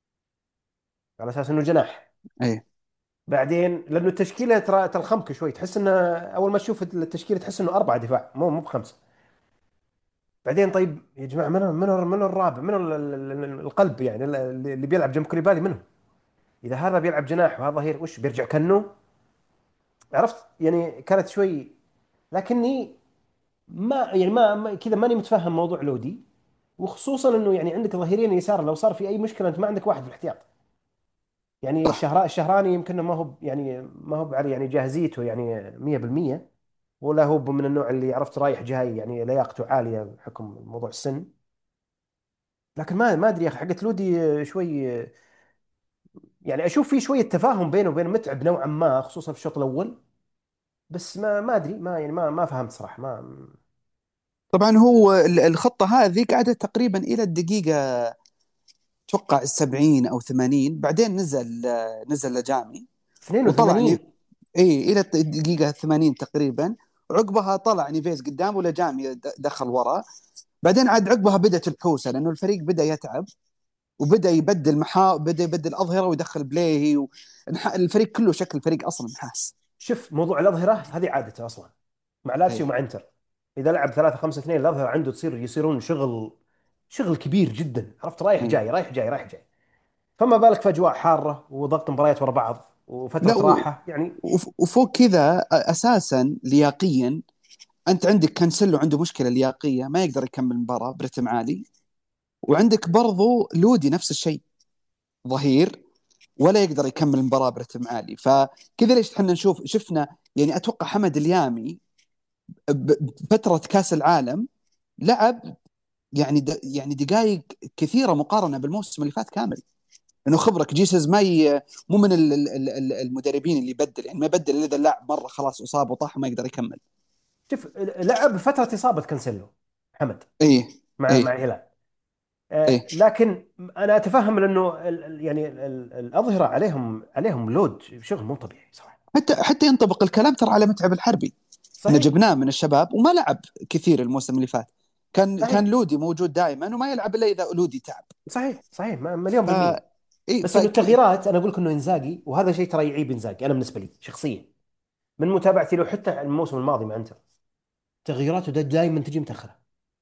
على اساس انه جناح. ايه بعدين لانه التشكيله ترى تلخمك شوي، تحس انه اول ما تشوف التشكيله تحس انه اربعه دفاع مو مو بخمسه. بعدين طيب يا جماعه، من من من الرابع، من ال- ال- ال- القلب يعني اللي اللي بيلعب جنب كوليبالي منه؟ اذا هذا بيلعب جناح وهذا ظهير وش بيرجع كنو؟ عرفت يعني كانت شوي. لكني ما يعني ما, ما كذا ماني متفهم موضوع لودي، وخصوصا انه يعني عندك ظهيرين يسار، لو صار في اي مشكله انت ما عندك واحد في الاحتياط. يعني صح. الشهراء الشهراني يمكن ما هو يعني ما هو على يعني جاهزيته يعني مية بالمية، ولا هو من النوع اللي عرفت رايح جاي يعني لياقته عاليه بحكم موضوع السن. لكن ما ما ادري يا اخي حقت لودي شوي، يعني اشوف في شويه تفاهم بينه وبين متعب نوعا ما، خصوصا في الشوط الاول. بس ما ما ادري، ما يعني ما ما فهمت صراحه ما. طبعا هو ال- الخطه هذه قعدت تقريبا الى الدقيقه، اتوقع السبعين او ثمانين، بعدين نزل آه، نزل لجامي وطلع ني... اثنين وثمانين. ايه الى الدقيقه ثمانين تقريبا. عقبها طلع نيفيز قدام ولا جامي د- دخل ورا. بعدين عاد عقبها بدأت الحوسه، لانه الفريق بدأ يتعب، وبدأ يبدل محا بدأ يبدل اظهره ويدخل بليهي و... الح- الفريق كله شكل الفريق اصلا نحاس. شوف موضوع الاظهره هذه عادته اصلا مع لاتسيو ايه ومع انتر. اذا لعب ثلاثة خمسة اثنين الاظهره عنده تصير يصيرون شغل، شغل كبير جدا، عرفت رايح ايه. جاي رايح جاي رايح جاي. فما بالك في اجواء حاره وضغط مباريات ورا بعض لا وفتره و... راحه يعني. وف- وفوق كذا اساسا لياقيا، انت عندك كانسلو عنده مشكله لياقيه ما يقدر يكمل المباراه برتم عالي، وعندك برضو لودي نفس الشيء، ظهير ولا يقدر يكمل المباراه برتم عالي. فكذا ليش احنا نشوف شفنا، يعني اتوقع حمد اليامي بفتره كاس العالم لعب يعني د... يعني دقائق كثيره مقارنه بالموسم اللي فات كامل. انه خبرك جيسز ما ي... مو من ال- ال- ال- المدربين اللي يبدل، يعني ما يبدل الا اذا اللاعب مره خلاص اصاب وطاح وما يقدر يكمل. شوف، لعب فتره اصابه كانسيلو محمد ايه. مع ايه. مع الهلال. آه، ايه. لكن انا اتفهم لانه ال- ال- يعني ال- ال- الاظهره عليهم عليهم لود شغل مو طبيعي صراحه. حتى حتى ينطبق الكلام ترى على متعب الحربي. احنا صحيح. جبناه من الشباب وما لعب كثير الموسم اللي فات. كان كان صحيح. لودي موجود دائما وما يلعب الا اذا لودي تعب. صحيح. صحيح م- مليون ف بالمية. ايه بس ف انه التغييرات انا اقول لك انه انزاجي، وهذا شيء ترى يعيب انزاجي انا بالنسبه لي شخصيا من متابعتي له حتى الموسم الماضي مع انتر. تغييراته دائما تجي متاخره،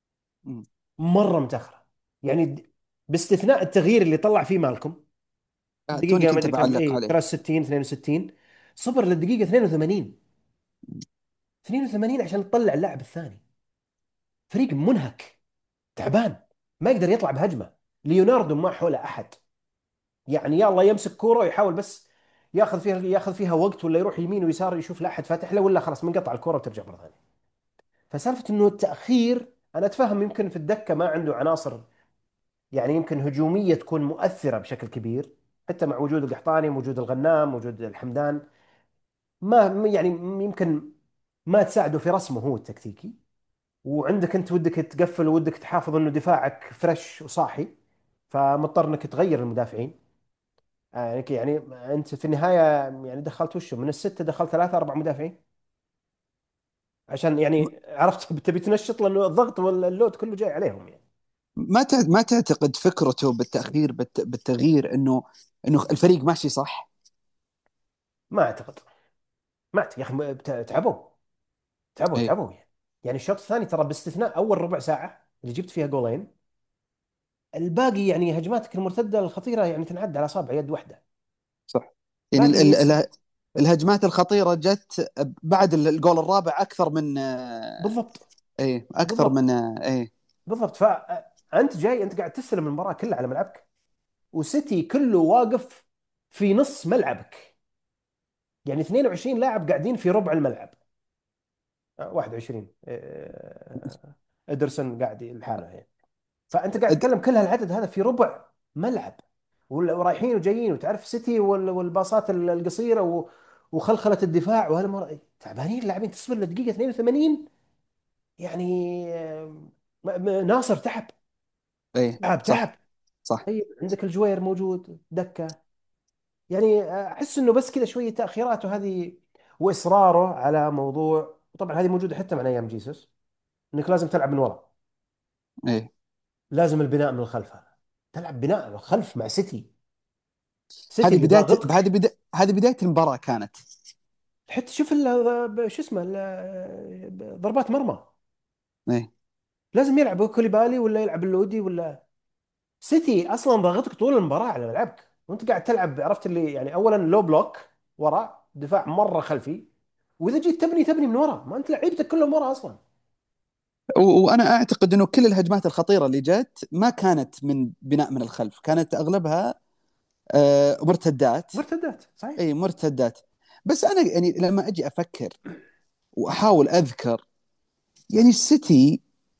مره متاخره. يعني د- باستثناء التغيير اللي طلع فيه مالكم آه، توني دقيقه ما كنت ادري كم، بعلق اي عليه. ثلاثة وستين اثنين وستين، صبر للدقيقه اثنين وثمانين. اثنين وثمانين عشان تطلع اللاعب الثاني. فريق منهك تعبان، ما يقدر يطلع بهجمه. ليوناردو ما حوله احد، يعني يلا يمسك كوره ويحاول بس ياخذ فيها ياخذ فيها وقت، ولا يروح يمين ويسار يشوف لا احد فاتح له، ولا خلاص منقطع الكوره وترجع مره ثانيه. فسالفه انه التاخير، انا اتفهم يمكن في الدكه ما عنده عناصر يعني يمكن هجوميه تكون مؤثره بشكل كبير، حتى مع وجود القحطاني، وجود الغنام، وجود الحمدان، ما يعني يمكن ما تساعده في رسمه هو التكتيكي. وعندك انت ودك تقفل وودك تحافظ انه دفاعك فريش وصاحي، فمضطر انك تغير المدافعين. يعني يعني انت في النهايه يعني دخلت وشه من السته، دخلت ثلاثه اربع مدافعين عشان يعني عرفت تبي تنشط، لانه الضغط واللود كله جاي عليهم يعني. ما تع- ما تعتقد فكرته بالتأخير بالت- بالتغيير انه انه الفريق ماشي صح؟ ما اعتقد. ما أعتقد. يا اخي بت- تعبوا تعبوا ايه. تعبوا يعني. يعني الشوط الثاني ترى باستثناء اول ربع ساعه اللي جبت فيها جولين، الباقي يعني هجماتك المرتده الخطيره يعني تنعد على اصابع يد واحده. صح. يعني ال باقي ال س- ال الهجمات الخطيرة جت بعد الجول الرابع اكثر من آه، بالضبط. ايه اكثر من بالضبط. آه، ايه. بالضبط. فانت جاي انت قاعد تستلم المباراه كلها على ملعبك، وسيتي كله واقف في نص ملعبك. يعني اثنين وعشرين لاعب قاعدين في ربع الملعب. آه، واحد وعشرين، آه، ادرسون قاعد لحاله يعني. فانت قاعد أد- تتكلم كل هالعدد هذا في ربع ملعب، وال- ورايحين وجايين، وتعرف سيتي وال- والباصات ال- القصيره و- وخلخله الدفاع وهالمر تعبانين اللاعبين، تصبر لدقيقه اثنين وثمانين يعني. آه، م- م- ناصر تعب ايه. تعب صح. تعب. صح. طيب عندك الجوير موجود دكه. يعني احس انه بس كذا شويه تاخيرات وهذه، واصراره على موضوع. وطبعا هذه موجوده حتى من ايام جيسوس، انك لازم تلعب من ورا، ايه. لازم البناء من الخلف. هذا تلعب بناء من الخلف مع سيتي، سيتي هذه اللي بداية هذه ضاغطك. بداية هذه بداية المباراة كانت. حتى شوف ال- شو اسمه ال- ضربات مرمى، ايه. لازم يلعب كوليبالي ولا يلعب اللودي ولا. سيتي اصلا ضاغطك طول المباراه على ملعبك، وانت قاعد تلعب عرفت اللي يعني اولا لو بلوك ورا دفاع مره خلفي، واذا جيت تبني تبني من ورا، ما انت لعيبتك كلهم ورا اصلا. و- وانا اعتقد انه كل الهجمات الخطيرة اللي جت ما كانت من بناء من الخلف، كانت اغلبها آه، مرتدات. مرتدات صحيح. اي مرتدات. بس انا يعني لما اجي افكر واحاول اذكر، يعني السيتي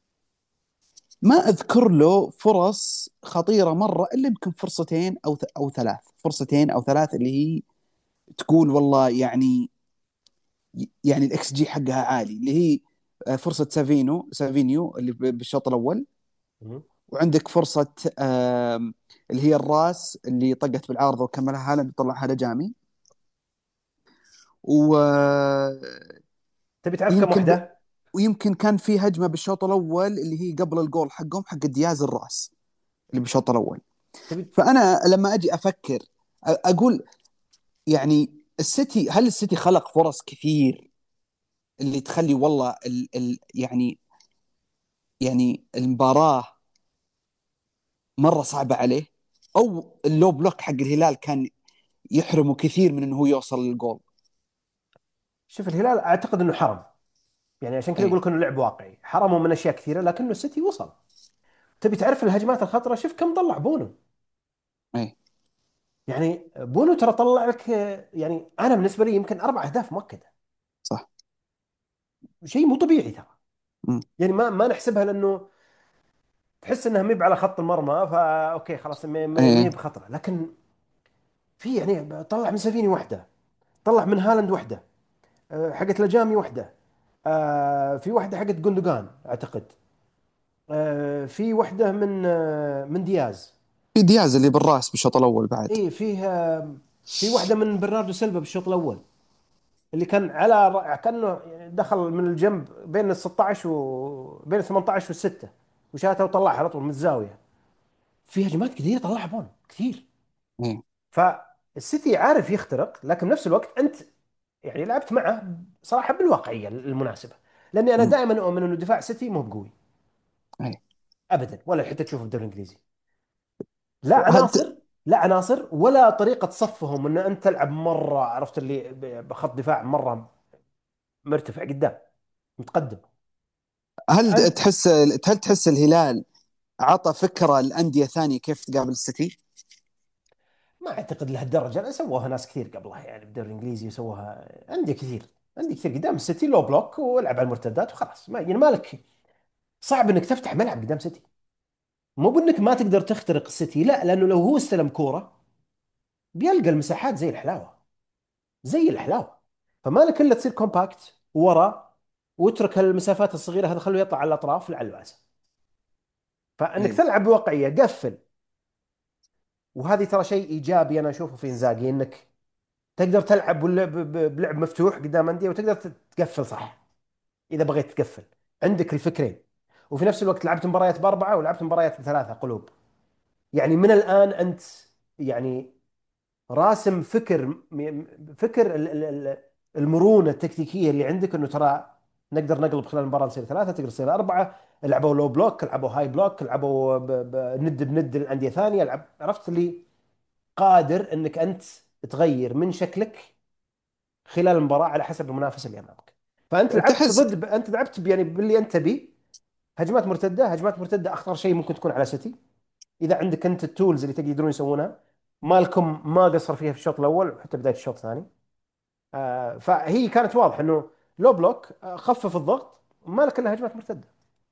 ما اذكر له فرص خطيره مره الا يمكن فرصتين او ث- او ثلاث فرصتين او ثلاث اللي هي تقول والله يعني يعني الاكس جي حقها عالي، اللي هي آه، فرصه سافينو سافينيو اللي ب- بالشوط الاول. مهم. وعندك فرصه آم، اللي هي الراس اللي طقت بالعارضه وكملها هالاند طلعها لجامي. ويمكن تبي تعرف كم واحده؟ ويمكن كان في هجمه بالشوط الاول اللي هي قبل الجول حقهم حق دياز الراس اللي بالشوط الاول. تبي. فانا لما اجي افكر أ- اقول يعني السيتي، هل السيتي خلق فرص كثير اللي تخلي والله ال ال يعني يعني المباراه مره صعبه عليه، او اللو بلوك حق الهلال كان يحرمه كثير من انه هو يوصل للجول؟ شوف الهلال اعتقد انه حرم، يعني عشان كذا اقول ايه. لك انه لعب واقعي، حرموا من اشياء كثيره لكنه السيتي وصل. تبي تعرف الهجمات الخطره، شوف كم طلع بونو. ايه. يعني بونو ترى طلع لك، يعني انا بالنسبه لي يمكن اربع اهداف مؤكده. صح. شيء مو طبيعي ترى. مم. يعني ما ما نحسبها، لانه تحس انها مي على خط المرمى، فا اوكي خلاص ما ما- ما هي ايه. بخطره. لكن في يعني طلع من سافيني واحده، طلع من هالاند واحده، آه، حقت لجامي واحده، آه، في واحده حقت جوندوجان اعتقد، آه، في واحده من آه، من دياز. في دياز اللي بالراس بالشوط الاول بعد. اي فيه آه، في واحده من برناردو سيلفا بالشوط الاول، اللي كان على كانه يعني دخل من الجنب بين ال ستاشر و بين ال ثمانية عشر وال ستة، وشاتها وطلعها على طول من الزاويه. في هجمات كثيره طلعها بون كثير. ايه. فالسيتي عارف يخترق، لكن بنفس الوقت انت يعني لعبت معه صراحه بالواقعيه المناسبه. لاني انا مم. دائما اؤمن انه دفاع سيتي مو بقوي ايه. ابدا، ولا حتى تشوفه في الدوري الانجليزي. لا وهد... عناصر، لا عناصر ولا طريقه صفهم، ان انت تلعب مره عرفت اللي ب- بخط دفاع مره مرتفع قدام متقدم. هل انت تحس هل تحس الهلال عطى فكره لانديه ثانيه كيف تقابل السيتي؟ ما اعتقد لهالدرجه، لا سووها ناس كثير قبلها يعني بالدوري الانجليزي، سووها انديه كثير. انديه كثير قدام السيتي لو بلوك والعب على المرتدات وخلاص، ما يعني مالك. صعب انك تفتح ملعب قدام سيتي. مو بانك ما تقدر تخترق السيتي، لا، لانه لو هو استلم كوره بيلقى المساحات زي الحلاوه، زي الحلاوه. فما لك الا تصير كومباكت ورا، واترك المسافات الصغيره هذا، خلوه يطلع على الاطراف لعل وعسى. فانك ايه. تلعب بواقعيه، قفل. وهذه ترى شيء ايجابي انا اشوفه في انزاجي، انك تقدر تلعب ولا- ب- ب- بلعب مفتوح قدام انديه، وتقدر تقفل صح. اذا بغيت تقفل عندك الفكرين. وفي نفس الوقت لعبت مباريات باربعه ولعبت مباريات بثلاثه قلوب. يعني من الان انت يعني راسم فكر م- فكر ال- ال- ال- المرونه التكتيكيه اللي عندك، انه ترى نقدر نقلب خلال المباراه نصير ثلاثه، تقدر تصير اربعه. لعبوا لو بلوك، لعبوا هاي بلوك، لعبوا ب- ب- ند بند الانديه ثانيه، لعب عرفت اللي قادر انك انت تغير من شكلك خلال المباراه على حسب المنافس اللي امامك. فانت لعبت تحس ضد انت لعبت ب- يعني باللي انت تبيه. هجمات مرتده، هجمات مرتده اخطر شيء ممكن تكون على سيتي. اذا عندك انت التولز اللي تقدرون يسوونها، مالكم ما قصر فيها في الشوط الاول وحتى بدايه الشوط الثاني. آه فهي كانت واضح انه لو بلوك، آه خفف الضغط، مالك الا هجمات مرتده.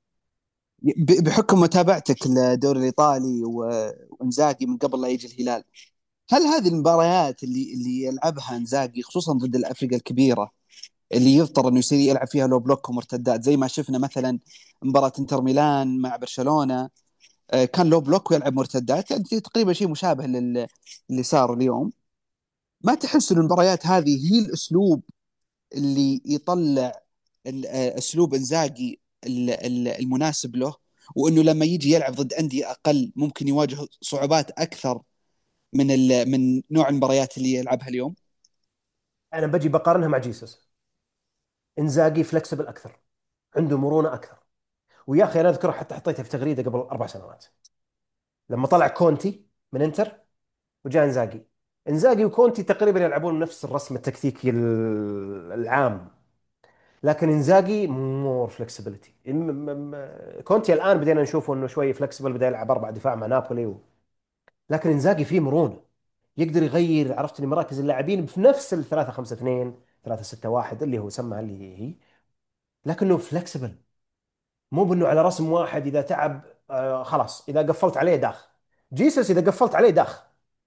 ب- بحكم متابعتك للدوري الايطالي و- وانزاجي من قبل لا يجي الهلال، هل هذه المباريات اللي اللي يلعبها انزاجي خصوصا ضد الافرقه الكبيره اللي يضطر انه يصير يلعب فيها لو بلوك ومرتدات زي ما شفنا مثلا مباراه انتر ميلان مع برشلونه، آه، كان لو بلوك ويلعب مرتدات، يعني تقريبا شيء مشابه لل- اللي صار اليوم. ما تحس ان المباريات هذه هي الاسلوب اللي يطلع ال- آه، اسلوب انزاجي ال- ال- المناسب له، وانه لما يجي يلعب ضد انديه اقل ممكن يواجه صعوبات اكثر من ال- من نوع المباريات اللي يلعبها اليوم؟ انا بجي بقارنها مع جيسوس. انزاجي فلكسبل اكثر، عنده مرونه اكثر. ويا اخي انا اذكر حتى حطيتها في تغريده قبل اربع سنوات، لما طلع كونتي من انتر وجاء انزاجي. انزاجي وكونتي تقريبا يلعبون نفس الرسم التكتيكي ال- العام، لكن انزاجي مور فلكسبيتي. كونتي الان بدينا نشوفه انه شوي فلكسبل، بدا يلعب اربع دفاع مع نابولي و... لكن انزاجي فيه مرونه، يقدر يغير عرفت لي مراكز اللاعبين في نفس ال ثلاثة خمسة اثنين ثلاثة ستة واحد اللي هو سماها اللي هي. لكنه فلكسبل، مو بانه على رسم واحد، اذا تعب آه خلاص، اذا قفلت عليه داخ. جيسس اذا قفلت عليه داخ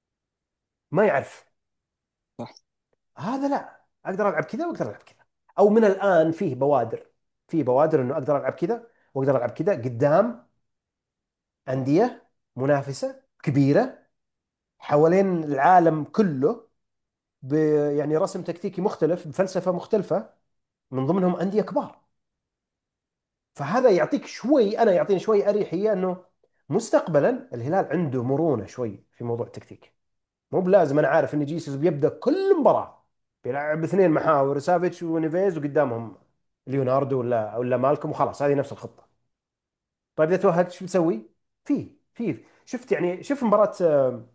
ما يعرف. صح. هذا لا، اقدر العب كذا واقدر العب كذا. او من الان فيه بوادر، في بوادر انه اقدر العب كذا واقدر العب كذا قدام انديه منافسه كبيره حوالين العالم كله، ب يعني رسم تكتيكي مختلف بفلسفه مختلفه، من ضمنهم انديه كبار. فهذا يعطيك شوي، انا يعطيني شوي اريحيه انه مستقبلا الهلال عنده مرونه شوي في موضوع التكتيك. مو بلازم، انا عارف ان جيسوس بيبدا كل مباراه بيلعب اثنين محاور، سافيتش ونيفيز، وقدامهم ليوناردو ولا ولا مالكم، وخلاص هذه نفس الخطه. طيب اذا توهقت شو بتسوي؟ في في شفت يعني، شوف مباراه آه،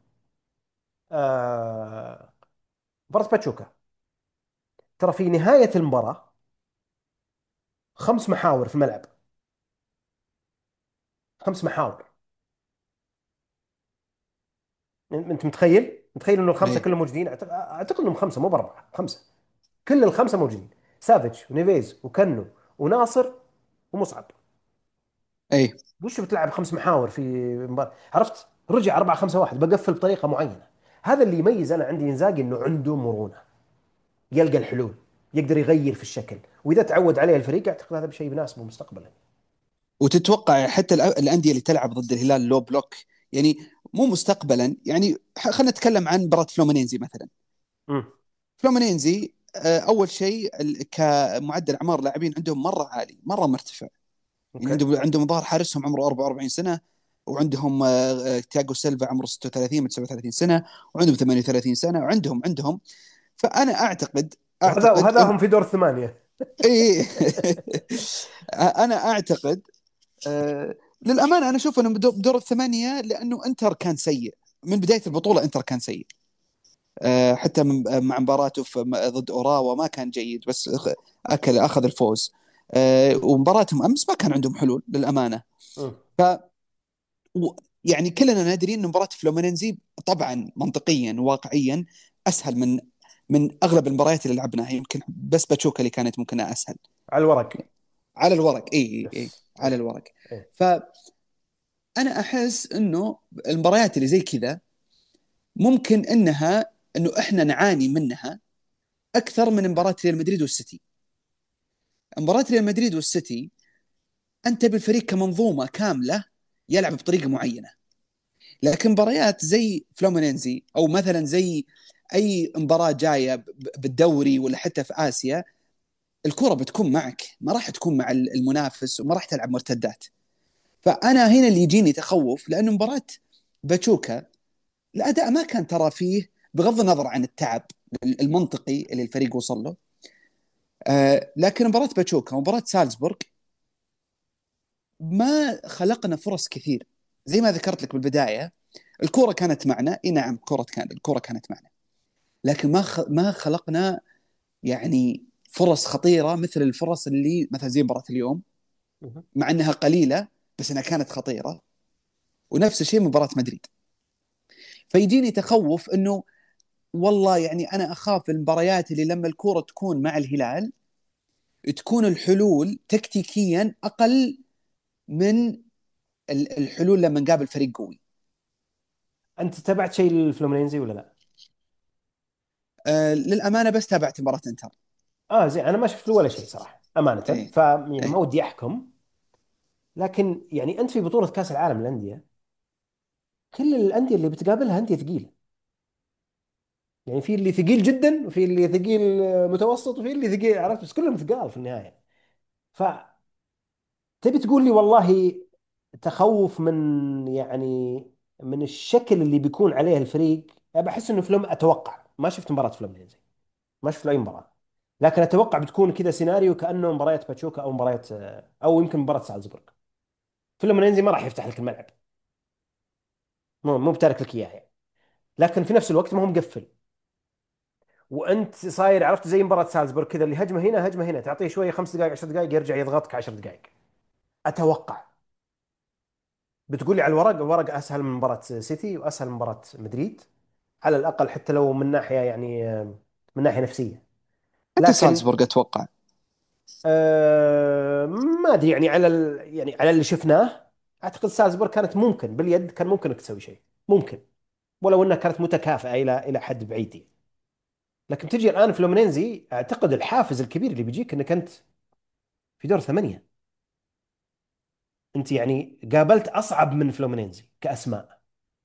آه، مباراه باتشوكا. ترى في نهايه المباراه خمس محاور في الملعب، خمس محاور. انت متخيل متخيل انه الخمسه ايه. كلهم موجودين؟ أعتقد أعتقد انهم خمسه مو باربعه، خمسه. كل الخمسه موجودين، سافيتش ونيفيز وكنو وناصر ومصعب. اي. وش بتلعب خمس محاور في مباراة؟ عرفت؟ رجع أربعة خمسة واحد، بقفل بطريقة معينة. هذا اللي يميز أنا عندي إنزاجي، إنه عنده مرونة، يلقى الحلول، يقدر يغير في الشكل، وإذا تعود عليه الفريق أعتقد هذا بشيء بيناسبه مستقبلا. وتتوقع حتى الأ- الانديه اللي تلعب ضد الهلال لو بلوك، يعني مو مستقبلا، يعني ح- خلينا نتكلم عن مباراه فلومينينزي مثلا. امم. فلومينينزي آه، اول شيء ال- كمعدل اعمار لاعبين عندهم مره عالي، مره مرتفع. يعني اوكي. عندهم عندهم ظاهر حارسهم عمره أربعة وأربعين سنه، وعندهم آه، آه، تياغو سيلفا عمره ستة وثلاثين من سبعة وثلاثين سنه، وعندهم ثمانية وثلاثين سنه، وعندهم عندهم فانا اعتقد وهذا اعتقد وهذا ان هم في دور الثمانية. اي انا اعتقد آه، للامانه انا اشوف انه بدور بدور الثمانيه، لانه انتر كان سيء من بدايه البطوله. انتر كان سيء آه، حتى من آه، مع مباراته في ضد اوراوا ما كان جيد، بس أخ- اكل اخذ الفوز. آه، ومباراتهم امس ما كان عندهم حلول للامانه. امم. ف و- يعني كلنا ندري ان مباراه فلومينينزي طبعا منطقيا وواقعيا اسهل من من اغلب المباريات اللي لعبناها، يمكن بس باتشوكا اللي كانت ممكن اسهل. على الورق. على الورق، اي اي اي يس. على ايه. الورق. ايه. فانا احس انه المباريات اللي زي كذا ممكن انها انه احنا نعاني منها اكثر من مباراه ريال مدريد والسيتي. مباراه ريال مدريد والسيتي انت بالفريق كمنظومه كامله يلعب بطريقه معينه، لكن مباريات زي فلومينينزي او مثلا زي اي مباراه جايه ب- بالدوري ولا حتى في اسيا، الكره بتكون معك، ما راح تكون مع المنافس، وما راح تلعب مرتدات. فانا هنا اللي يجيني تخوف، لانه مباراه باتشوكا الاداء ما كان ترى فيه، بغض النظر عن التعب المنطقي اللي الفريق وصل له. آه لكن مباراه باتشوكا ومباراه سالزبورغ ما خلقنا فرص كثير. زي ما ذكرت لك بالبدايه، الكره كانت معنا، اي نعم الكره كانت الكره كانت معنا، لكن ما خ... ما خلقنا يعني فرص خطيره مثل الفرص اللي مثلا زي مباراه اليوم، مهم. مع انها قليله بس انها كانت خطيره. ونفس الشيء مباراه مدريد. فيجيني تخوف انه والله يعني انا اخاف المباريات اللي لما الكوره تكون مع الهلال تكون الحلول تكتيكيا اقل من ال- الحلول لما نقابل فريق قوي. انت تابعت شيء الفلومينينزي ولا لا؟ آه للامانه بس تابعت مباراه انتر. اه زين، انا ما شفت له ولا شيء صراحة امانة، ايه. ف يعني ما ايه. ودي احكم. لكن يعني انت في بطولة كأس العالم للأندية، كل الأندية اللي بتقابلها أندية ثقيلة. يعني في اللي ثقيل جدا، وفي اللي ثقيل متوسط، وفي اللي ثقيل، عرفت؟ بس كلهم ثقال في النهاية. فتبي تقول لي والله تخوف من يعني من الشكل اللي بيكون عليه الفريق؟ أنا بحس انه فيلم، اتوقع ما شفت مباراة فلومينيزي، ما شفت له اي مباراة، لكن اتوقع بتكون كذا سيناريو كانه مباريات باتشوكا او مباريات، او يمكن مباراة سالزبورغ. فلومينيزي ما راح يفتح لك الملعب، مو مو بتارك لك اياه يعني. لكن في نفس الوقت ما هو مقفل، وانت صاير عرفت زي مباراة سالزبورغ كذا، اللي هجمة هنا هجمة هنا، تعطيه شوية خمس دقائق عشر دقائق يرجع يضغطك عشر دقائق. اتوقع بتقول لي على الورق، الورق اسهل من مباراة سيتي واسهل من مباراة مدريد، على الاقل حتى لو من ناحية يعني من ناحية نفسية. حتى لكن سالزبورغ اتوقع. آه ما ادري يعني على ال... يعني على اللي شفناه، اعتقد سالزبورغ كانت ممكن باليد، كان ممكن انك تسوي شيء، ممكن، ولو انها كانت متكافئة الى الى حد بعيد يعني. لكن تجي الان فلومينينزي، اعتقد الحافز الكبير اللي بيجيك انك انت في دور ثمانية، انت يعني قابلت اصعب من فلومينينزي كاسماء.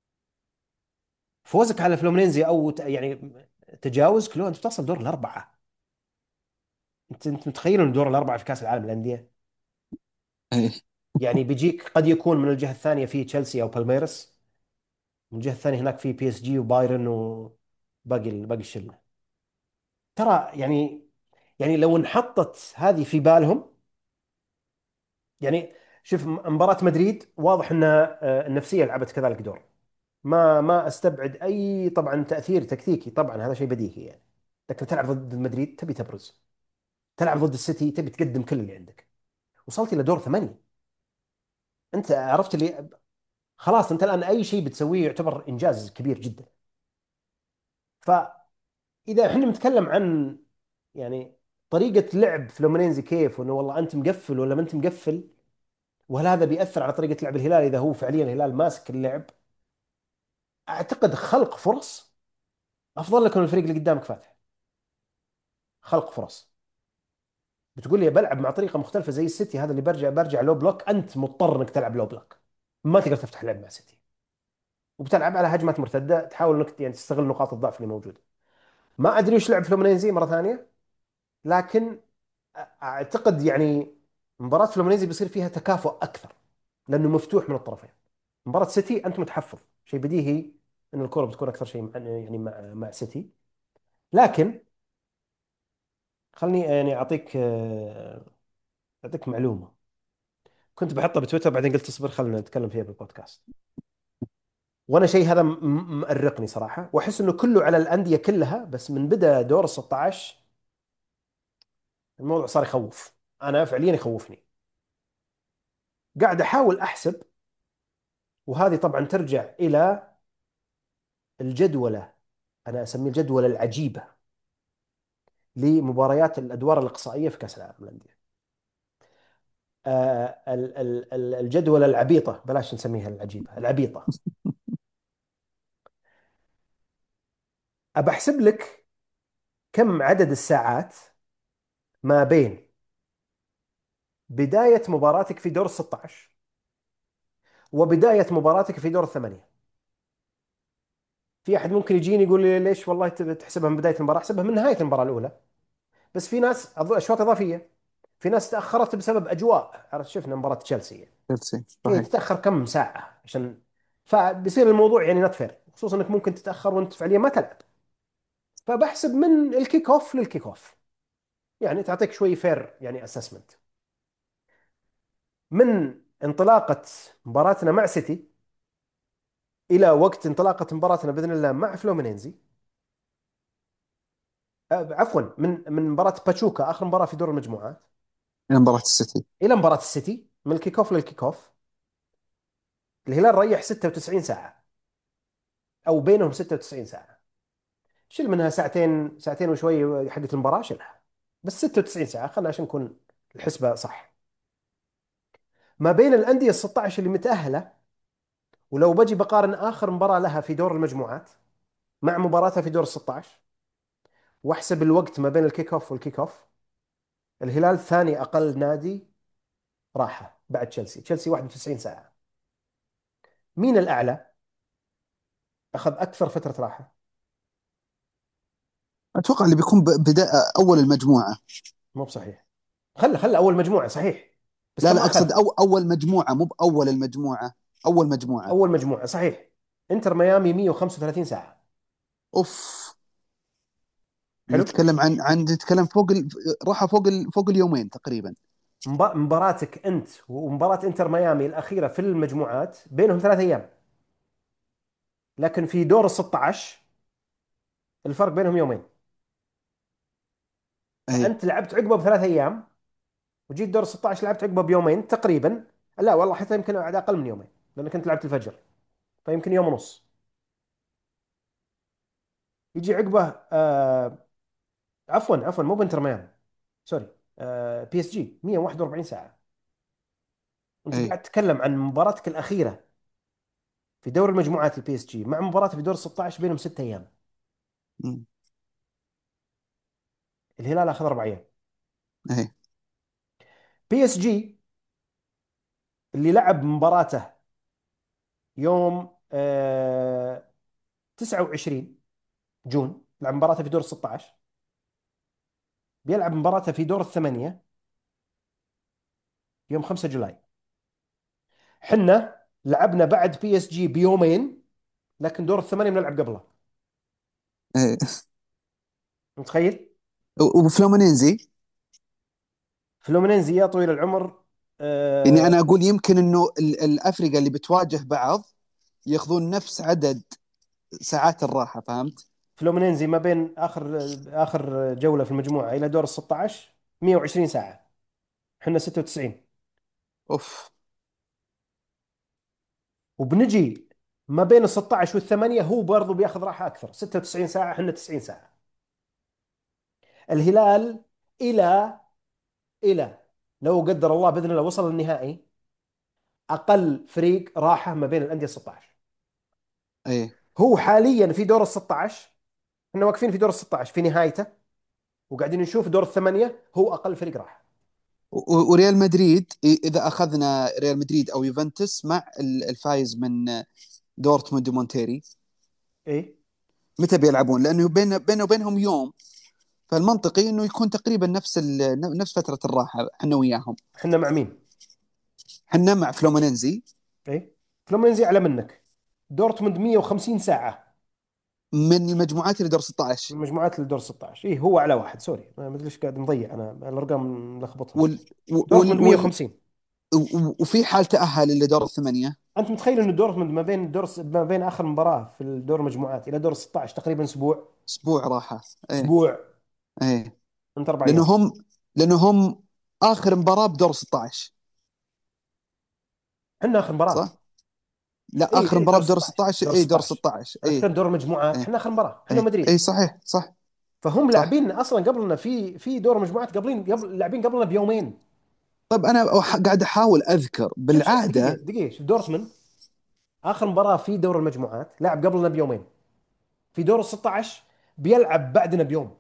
فوزك على فلومينينزي او ت- يعني تجاوزك له، انت بتصل دور الاربعه. انت انت متخيل ان دور الاربعه في كاس العالم للانديه؟ ايه. يعني بيجيك قد يكون من الجهه الثانيه في تشيلسي او بالميرس، من الجهه الثانيه هناك في بي اس جي وبايرن وباقي باقي الشله. ترى يعني، يعني لو انحطت هذه في بالهم، يعني شوف م- مباراة مدريد واضح ان آه، النفسية لعبت كذلك دور. ما ما استبعد اي طبعا تاثير تكتيكي، طبعا هذا شيء بديهي يعني. لكن تلعب ضد مدريد تبي تبرز، تلعب ضد السيتي تبي تقدم كل اللي عندك، وصلت الى دور ثمانية. انت عرفت اللي، خلاص انت الان اي شيء بتسويه يعتبر انجاز كبير جدا. فاذا احنا بنتكلم عن يعني طريقة لعب فلومينينزي كيف، وانه والله انت مقفل ولا ما انت مقفل، وهل هذا بيأثر على طريقة لعب الهلال اذا هو فعليا الهلال ماسك اللعب. اعتقد خلق فرص افضل لك من الفريق اللي قدامك فاتح. خلق فرص. بتقول لي بلعب مع طريقة مختلفة زي السيتي هذا اللي برجع برجع لو بلوك، انت مضطر انك تلعب لو بلوك، ما تقدر تفتح لعب مع السيتي، وبتلعب على هجمات مرتدة تحاول انك يعني تستغل نقاط الضعف اللي موجودة. ما ادري وش لعب فلومينينزي مرة ثانية، لكن اعتقد يعني مباراة فلومينيزي بيصير فيها تكافؤ اكثر، لانه مفتوح من الطرفين. مباراة سيتي انت متحفظ، شيء بديهي ان الكرة بتكون اكثر شيء مع- يعني مع مع سيتي. لكن خلني يعني اعطيك آه، اعطيك معلومة كنت بحطها بتويتر بعدين قلت اصبر خلينا نتكلم فيها بالبودكاست. وانا شيء هذا م- م- مأرقني صراحة، واحس انه كله على الأندية كلها، بس من بدأ دور ال ستة عشر الموضوع صار يخوف. انا فعليا يخوفني. قاعد احاول احسب، وهذه طبعا ترجع الى الجدولة، أنا أسميه الجدولة العجيبة لمباريات الأدوار الإقصائية في كأس العالم للأندية. آه، ال- ال- ال- الجدولة العبيطة، بلاش نسميها العجيبة، العبيطة. أبى أحسب لك كم عدد الساعات ما بين بداية مباراتك في دور ال ستة عشر وبداية مباراتك في دور الثمانية. في أحد ممكن يجيني يقول لي ليش والله تبي تحسبها من بداية المباراة؟ أحسبها من نهاية المباراة الأولى. بس في ناس أض- أشواط إضافية، في ناس تأخرت بسبب أجواء، عرفت شفنا مباراة تشيلسي تشيلسي كذا صحيح. تتاخر كم ساعه عشان، فبيصير الموضوع يعني نوت فير، خصوصا انك ممكن تتاخر وانت فعليا ما تلعب. فبحسب من الكيك اوف للكيك اوف، يعني تعطيك شوي فير يعني اسسمنت. من انطلاقه مباراتنا مع سيتي الى وقت انطلاقه مباراتنا باذن الله مع فلومينينزي، آه، عفوا من من مباراه باتشوكا اخر مباراه في دور المجموعات الى مباراة السيتي. الى مباراه السيتي، من الكيك اوف للكيك اوف الهلال ريح ستة وتسعين ساعه، او بينهم ستة وتسعين ساعه. شيل منها ساعتين، ساعتين وشوي حقت المباراة شيلها، بس ستة وتسعين ساعة خلنا عشان نكون الحسبة صح. ما بين الأندية ال ستة عشر اللي متأهلة، ولو بجي بقارن آخر مباراة لها في دور المجموعات مع مباراتها في دور ال ستة عشر، واحسب الوقت ما بين الكيك اوف والكيك اوف، الهلال ثاني أقل نادي راحة بعد تشيلسي. تشيلسي واحد وتسعين ساعة. مين الأعلى أخذ أكثر فترة راحة؟ اتوقع اللي بيكون ب- بداية اول المجموعة. مو بصحيح. خله خله أول مجموعة صحيح، بس لا كم لا، أخذ؟ اقصد أو اول مجموعة، مو باول المجموعة. اول مجموعة. أول مجموعة صحيح. انتر ميامي مية وخمسة وثلاثين ساعة. اوف. حلو. نتكلم عن عن نتكلم فوق ال... راحة فوق ال... فوق اليومين تقريبا. مب- مباراتك انت ومباراة انتر ميامي الاخيرة في المجموعات بينهم ثلاث ايام، لكن في دور ال ستة عشر الفرق بينهم يومين. اي. فانت لعبت عقبه بثلاث ايام، وجيت دور ال ستة عشر لعبت عقبه بيومين تقريبا. لا والله حتى يمكن عاد اقل من يومين، لانك انت لعبت الفجر، فيمكن يوم ونص. يجي عقبه آه عفوا عفوا مو بانتر ميامي، سوري، آه بي اس جي مية وواحد وأربعين ساعة. انت اي. قاعد تتكلم عن مباراتك الاخيرة في دور المجموعات البي اس جي مع مباراة في دور ال ستة عشر بينهم ست ايام. مم. الهلال اخذ اربع ايام. اي. بي اس جي اللي لعب مباراته يوم آه تسعة وعشرين جون، لعب مباراته في دور ال ستة عشر، بيلعب مباراته في دور الثمانية يوم خمسة جولاي. حنا لعبنا بعد بي اس جي بيومين، لكن دور الثمانية بنلعب قبله. اي. متخيل؟ وفلومينينزي. فلومينينزي يا طويل العمر يعني آه انا اقول يمكن انه ال- الافرقه اللي بتواجه بعض ياخذون نفس عدد ساعات الراحه، فهمت؟ فلومينينزي ما بين اخر اخر جولة في المجموعة الى دور ال ستة عشر مية وعشرين ساعة، حنا ستة وتسعين. اوف. وبنجي ما بين ال ستة عشر والثمانية هو برضه بياخذ راحة اكثر ستة وتسعين ساعة، حنا تسعين ساعة. الهلال الى الى لو قدر الله باذن الله وصل للنهائي، اقل فريق راحه ما بين الانديه ستة عشر. ايه. هو حاليا في دور ال ستة عشر، احنا واقفين في دور ال ستة عشر في نهايته، وقاعدين نشوف دور الثمانيه هو اقل فريق راح. و- وريال مدريد، إ- اذا اخذنا ريال مدريد او يوفنتوس مع ال- الفايز من دورتموند ومونتيري، ايه، متى بيلعبون؟ لانه بين بينه وبينهم يوم، فالمنطقي انه يكون تقريبا نفس ال... نفس فتره الراحه احنا وياهم. احنا مع مين؟ احنا مع فلومينينزي ايه، فلومينيزي اعلى منك. دورتموند مية وخمسين ساعه من المجموعات اللي دور من ستة عشر. مجموعات الدور ستة عشر. ايه، هو اعلى واحد. سوري، ما ادري ليش قاعد مضيع انا الارقام ملخبطها. وال... وال... دورتموند وال... مية وخمسين. و- وفي حال تأهل إلى دور الثمانية. انت متخيل انه دورتموند ما بين الدور ما بين اخر مباراه في الدور المجموعات الى دور ستة عشر تقريبا اسبوع. أسبوع راحة. إيه. اسبوع. إيه. انت اربع لأنه ايام. هم لأنه هم آخر مباراة بدور ستة عشر. احنا اخر مباراه. صح؟ لا، اي آخر اي مباراة دور بدور ستة عشر. ستة عشر، دور إيه دور ستة عشر. ستة عشر. انا إيه. اتكلم دور المجموعات، إيه. احنا اخر مباراه احنا إيه. إيه، ومدريد. صحيح صح. فهم صح. لاعبين اصلا قبلنا في في دور المجموعات، قبلين قبل لاعبين قبلنا بيومين. طيب أنا أح- قاعد أحاول أذكر شوف شوف دقيقه بالعادة. دقيقه، شوف دورتموند اخر مباراه في دور المجموعات لعب قبلنا بيومين. في دور ال ستة عشر بيلعب بعدنا بيوم.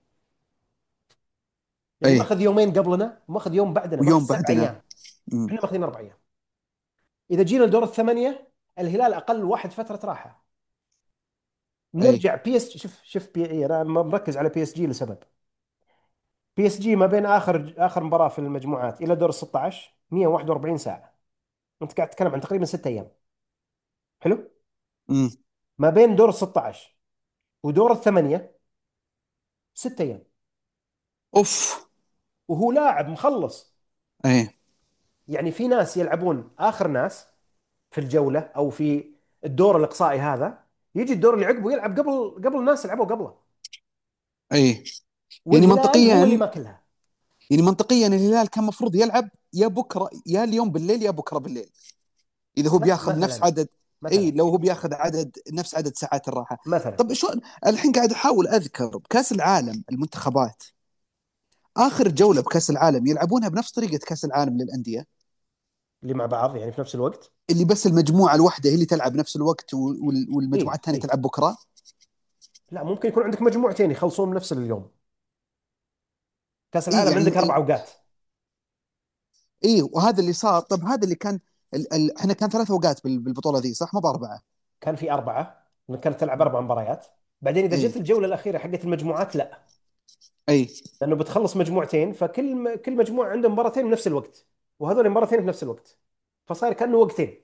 يعني إيه. ماخذ يومين قبلنا وماخذ يوم بعدنا، ماخذ ويوم سبع بعدنا. ايام. مم. احنا ماخذين اربع ايام. اذا جينا لدور الثمانيه، الهلال اقل واحد فتره راحه. إيه. بنرجع بي اس جي. شوف شوف بي إيه، انا مركز على بي اس جي لسبب. بي اس جي ما بين اخر اخر مباراه في المجموعات الى دور ال ستة عشر مية وواحد واربعين ساعه. انت قاعد تتكلم عن تقريبا ست ايام. حلو. مم. ما بين دور ال ستة عشر ودور الثمانيه ست ايام. أوف. وهو لاعب مخلص. إيه. يعني في ناس يلعبون اخر ناس في الجوله او في الدور الاقصائي هذا، يجي الدور اللي عقبه يلعب قبل قبل الناس لعبوا قبله. إيه. يعني والهلال هو اللي منطقيا ماكلها. يعني منطقيا الهلال كان مفروض يلعب يا بكرة يا اليوم بالليل يا بكرة بالليل، اذا هو م- بياخذ نفس مثلا عدد. اي، مثلا لو هو بياخذ عدد نفس عدد ساعات الراحه. مثلا طب شو، الحين قاعد احاول اذكر بكاس العالم المنتخبات، اخر جوله بكاس العالم يلعبونها بنفس طريقه كاس العالم للانديه، اللي مع بعض يعني في نفس الوقت. اللي بس المجموعه الواحده هي اللي تلعب نفس الوقت وال- اي والمجموعه الثانيه اي. تلعب بكره. لا، ممكن يكون عندك مجموعتين يخلصون بنفس اليوم. كاس اي العالم يعني عندك اربع ال- اوقات. اي، وهذا اللي صار. طب هذا اللي كان ال... ال... احنا كان ثلاث اوقات بال- بالبطوله ذي، صح؟ مو باربعه. كان في اربعه، لأن كانت تلعب اربع مباريات. بعدين اذا اي. جت الجوله الاخيره حقت المجموعات لا، اي. لانه بتخلص مجموعتين، فكل م... كل مجموعه عندهم مباراتين بنفس الوقت، وهذول مباراتين في نفس الوقت، فصار كانه وقتين.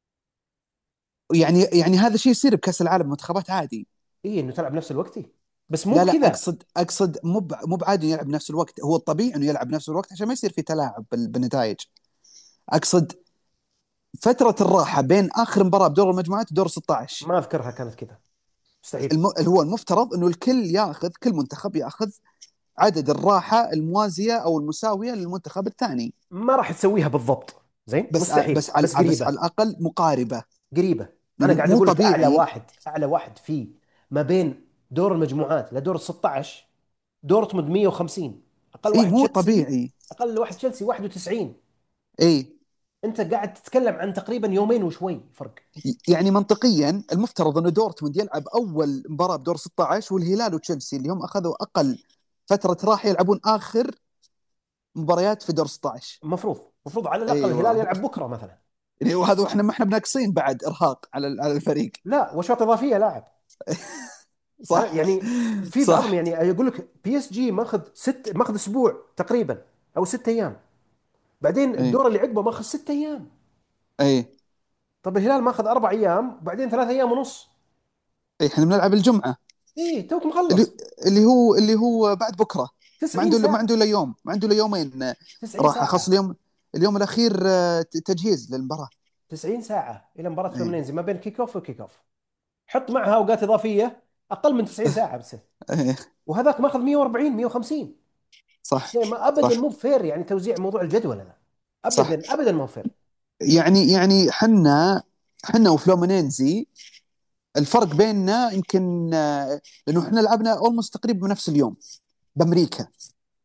يعني يعني هذا الشيء يصير بكاس العالم المنتخبات عادي. اي، انه تلعب نفس الوقت. إيه. بس مو لا لا، بكذا. اقصد اقصد مو ب- مو بعادي يلعب نفس الوقت، هو الطبيعي انه يلعب نفس الوقت عشان ما يصير في تلاعب بال- بالنتائج. اقصد فترة الراحة بين اخر مباراة بدور المجموعات ودور ستة عشر. ما اذكرها كانت كذا. مستحيل. الم... اللي هو المفترض انه الكل ياخذ، كل منتخب ياخذ عدد الراحة الموازية او المساوية للمنتخب الثاني. ما راح تسويها بالضبط زين، بس ع- مستحيل، بس على بس بس على قريبه. الاقل مقاربة. قريبه. انا لانه قاعد مو اقول لك اعلى طبيعي. واحد، اعلى واحد في ما بين دور المجموعات لدور ال ستة عشر دورتموند مية وخمسين. اقل اي، واحد مو تشيلسي. طبيعي. اقل واحد تشيلسي واحد وتسعين. اي. انت قاعد تتكلم عن تقريبا يومين وشوي فرق. يعني منطقيا المفترض انه دورتموند يلعب اول مباراه بدور ستة عشر، والهلال وتشيلسي اللي هم اخذوا اقل فتره راحه يلعبون اخر مباريات في دور ستة عشر. المفروض المفروض على الاقل الهلال ايوه. يلعب بكره مثلا. يعني وهذا احنا ما احنا بناقصين بعد ارهاق على على الفريق. لا، وشوط اضافيه لاعب. ها صح. يعني في بعضهم صح. يعني يقول لك بي اس جي ماخذ ست، ماخذ اسبوع تقريبا او ست ايام. بعدين اي. الدور اللي عقبه ماخذ ست ايام. اي. طب الهلال ماخذ اربع ايام وبعدين ثلاث ايام ونص. اي، احنا بنلعب الجمعه، ايه، توك اللي مخلص. اللي هو اللي هو بعد بكره. ما تسعين عنده إلا- ما ساعه. عنده الا يوم، ما عنده الا يومين آه، تسعين راحه، خاص ساعه. اليوم اليوم الاخير آه، ت- تجهيز للمباراه. تسعين ساعه الى مباراه اي. فلومينينزي ما بين كيك اوف وكيك اوف. حط معها اوقات اضافيه اقل من تسعين ساعه بس. اي. وهذاك ماخذ مية واربعين مية وخمسين. صح. يعني ما ابدا صح. مو فير يعني توزيع موضوع الجدول هذا. صح. ابدا ابدا مو فير. يعني يعني حنا حنا وفلومينينزي الفرق بيننا يمكن آه، لانه احنا لعبنا اولموست تقريبا بنفس اليوم بامريكا.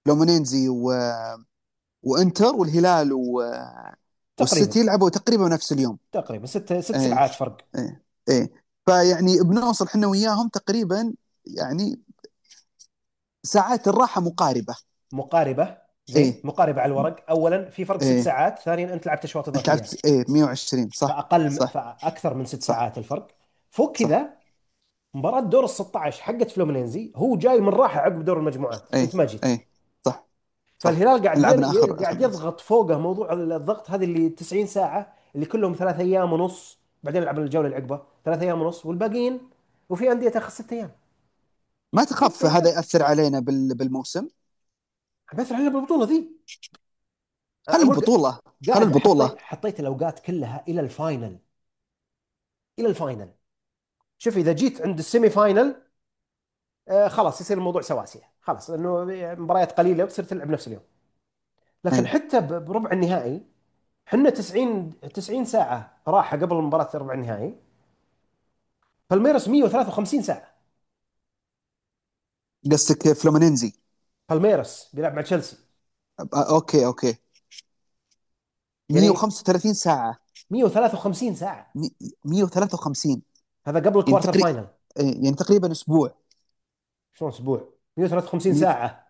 فلومينينزي و... وانتر والهلال و... تقريبا والسيتي لعبوا تقريبا نفس اليوم. تقريبا ست ست ايه ساعات فرق. ايه ايه. فيعني بنوصل احنا وياهم تقريبا، يعني ساعات الراحة مقاربة. مقاربه، زين، ايه مقاربه على الورق. اولا في فرق ست ايه. ساعات، ثانيا انت لعبت اشواط انت اضافيه، لعبت ايه مية وعشرين، صح فاقل، صح فاكثر من ست صح ساعات الفرق. فوق صح. كذا، مباراة دور ال ستاشر حقت فلومينينزي هو جاي من راحة عقب دور المجموعات، انت ايه ما جيت. ايه صح صح. فالهلال قاعد لعبنا ي- اخر اخر قاعد ناس. يضغط فوقه موضوع الضغط هذه اللي تسعين ساعة، اللي كلهم ثلاث ايام ونص، بعدين يلعب الجولة اللي عقبها ثلاث ايام ونص، والباقيين وفي أندية تاخذ ست ايام. ما ست تخاف هذا ايام يأثر علينا بال... بالموسم؟ بس علينا بالبطولة ذي. خلي اقول لك، البطولة، خلي قاعد البطولة. حطيت حطيت الاوقات كلها الى الفاينل، الى الفاينل. شوف اذا جيت عند السيمي فاينل، آه خلاص يصير الموضوع سواسية، خلاص لانه مباريات قليلة وتصير تلعب نفس اليوم. لكن ايه حتى ب- بربع النهائي، حنا تسعين تسعين ساعة راحة قبل مباراة ربع النهائي، بالميرس مية وثلاثة وخمسين ساعة. قصدك فلومينينزي؟ بالميرس بيلعب مع تشيلسي، آه، اوكي اوكي. يعني مية وخمسة وثلاثين ساعة. مية وثلاثة وخمسين ساعة. مي- مية وثلاثة وخمسين. هذا قبل يعني الكوارتر تقريبا، فاينل. يعني تقريبا اسبوع. شلون اسبوع؟ مية وثلاثة وخمسين مية... ساعة.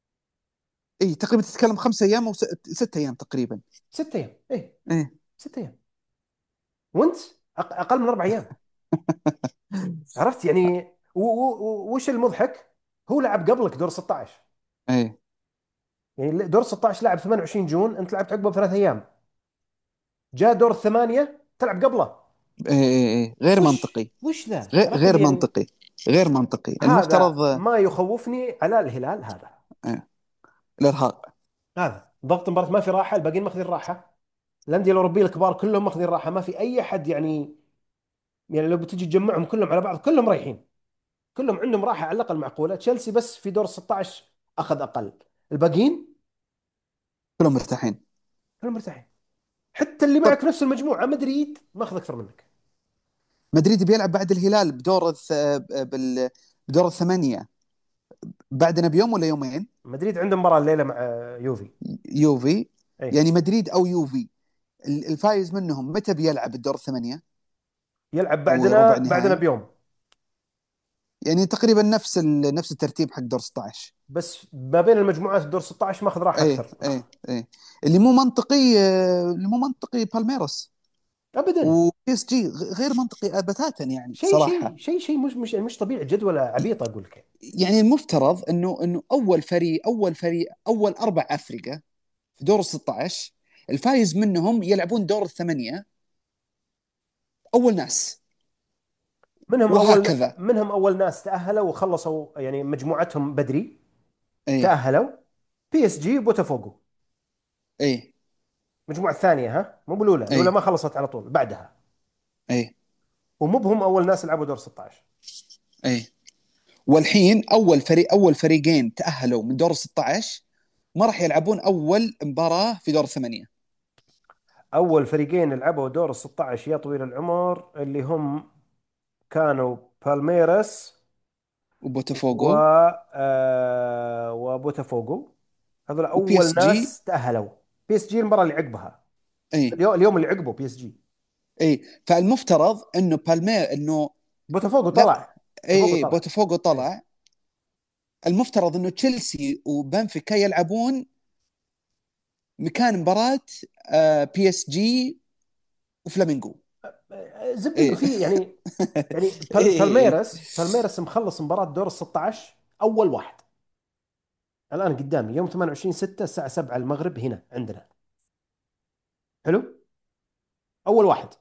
اي تقريبا تتكلم خمسة ايام او ست, ست ايام تقريبا. ست ايام، ايه، ايه. ست ايام. وانت أق- اقل من اربع ايام. عرفت يعني؟ و- و- و- وش المضحك؟ هو لعب قبلك دور ستاشر، ايه يعني دور ستاشر لعب ثمانية وعشرين جون، انت لعبت عقبه بثلاث ايام. جاء دور الثمانية تلعب قبله. ايه ايه, إيه. غير وش منطقي. وش ذا؟ غير, عرفت غير اللي يعني؟ منطقي. غير منطقي المفترض. هذا ما يخوفني على الهلال، هذا ايه. الارهاق. هذا ضغط المباراة، ما في راحة، الباقيين ماخذين راحة. الأندية الأوروبية الكبار كلهم ماخذين راحة، ما في أي أحد يعني، يعني لو بتجي تجمعهم كلهم على بعض كلهم رايحين، كلهم عندهم راحة على الأقل معقولة. تشيلسي بس في دور ستاشر أخذ أقل، الباقيين كلهم مرتاحين. كلهم مرتاحين. حتى اللي طب معك في نفس المجموعة مدريد ماخذ أكثر منك. مدريد بيلعب بعد الهلال بدور الث... بال... بدور الثمانية، بعدنا بيوم ولا يومين. مدريد عنده مباراة الليلة مع يوفي. يوفي. أي، يعني مدريد او يوفي، ال- الفايز منهم متى بيلعب الدور الثمانية يلعب او ربع بعدنا بعدنا النهائي؟ بيوم. يعني تقريبا نفس ال... نفس الترتيب حق دور ستاشر. بس ما بين المجموعات الدور ستاشر ماخذ راحة ايه أكثر. ايه ايه. اللي مو منطقي، آه، اللي مو منطقي بالميروس أبدا. وبي اس جي، غير منطقي بتاتا يعني شيء صراحة. شيء شيء شيء مش مش مش طبيعي، جدول عبيط اقول لك. يعني المفترض انه انه اول فريق اول فريق اول اربع افرقة في دور ال ستاشر، الفايز منهم يلعبون دور الثمانية اول ناس، منهم اول وهكذا. منهم اول ناس تاهلوا وخلصوا يعني مجموعتهم بدري، ايه تاهلوا. بي اس جي وبوتافوغو، ايه المجموعه الثانيه، ها مو بالاولى، الاولى ايه ما خلصت على طول بعدها. ايه ومو بهم اول ناس لعبوا دور ستاشر. ايه. والحين اول فريق اول فريقين تاهلوا من دور ستاشر ما راح يلعبون اول مباراه في دور الثمانيه. اول فريقين لعبوا دور ستاشر يا طويل العمر اللي هم كانوا بالميراس و وبوتافوغو آه وبوتافوغو، هذول وبي اس اول جي. ناس تاهلوا. بي اس جي المباراه اللي عقبها، اي اليوم اليوم اللي عقبه بي اس جي. اي. فالمفترض انه بالمير انه بوتافوغو لا. طلع، بوتافوغو اي طلع. بوتافوغو اي، طلع. المفترض انه تشيلسي وبنفيكا يلعبون مكان مباراه آه بي اس جي وفلامينغو. زبد انه اي في يعني، يعني بال- اي بالميرس بالميرس مخلص مباراة دور ال ستاشر اول واحد. الان قدامي يوم ثمانية وعشرين ستة الساعة سبعة المغرب هنا عندنا. حلو، اول واحد.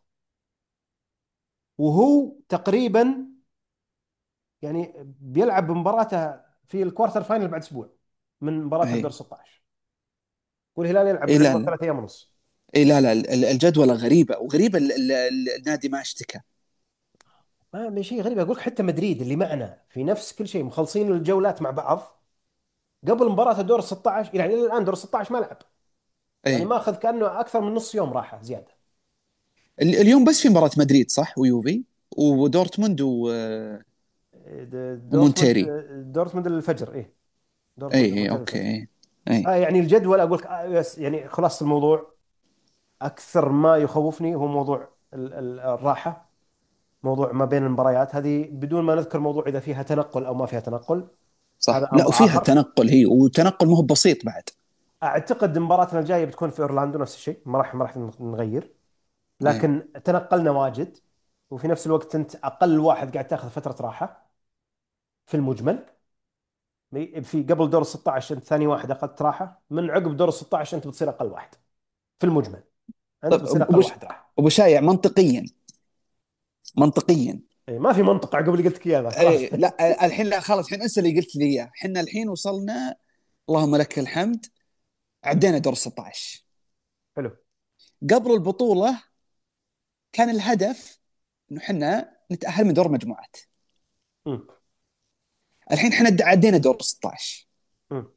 وهو تقريبا يعني بيلعب مباراته في الكوارتر فاينل بعد اسبوع من مباراته اي بدور ستاشر، والهلال يلعب اي. لا عقبه لا بثلاث ايام ونص. اي لا لا ال- الجدولة غريبة، وغريبة ال- ال- ال- النادي ما اشتكى. ما شيء غريب اقول لك، حتى مدريد اللي معنا في نفس كل شيء مخلصين الجولات مع بعض قبل مباراة دور ال ستاشر، يعني الى الان دور ال ستاشر ما لعب، يعني اي. ماخذ كانه اكثر من نص يوم راحه زياده. ال- اليوم بس في مباراة مدريد صح، ويوفي ودورتموند و... د- دورتموند، ومونتيري. دورتموند الفجر، ايه، اي دورتموند اي ومونتري اوكي الفجر. اي. اي آه يعني الجدول اقول لك آه بس يعني خلاص الموضوع، اكثر ما يخوفني هو موضوع ال- ال- الراحه، موضوع ما بين المباريات هذه، بدون ما نذكر موضوع اذا فيها تنقل او ما فيها تنقل. صح. هذا لا امر وفيها اخر. تنقل هي، وتنقل مو هو بسيط بعد. اعتقد مباراتنا الجايه بتكون في اورلاندو نفس الشيء، ما راح ما راح نغير. اي لكن تنقلنا واجد، وفي نفس الوقت انت اقل واحد قاعد تاخذ فتره راحه في المجمل. في قبل دور ال ستة عشر انت ثاني واحد اخذت راحه، من عقب دور ال ستة عشر انت بتصير اقل واحد في المجمل، انت طيب. بتصير اقل وبش واحد راحه. وبشايع منطقيا، منطقيا. إيه، ما في منطق عقب اللي قلت لك اياه ذا خلاص. اي لا الحين، لا خلاص الحين انسى اللي قلت لي اياه. احنا الحين وصلنا، اللهم لك الحمد، عدينا دور ستة عشر. حلو. قبل البطولة كان الهدف انه احنا نتأهل من دور مجموعات. مم. الحين احنا عدينا دور ستة عشر، مم.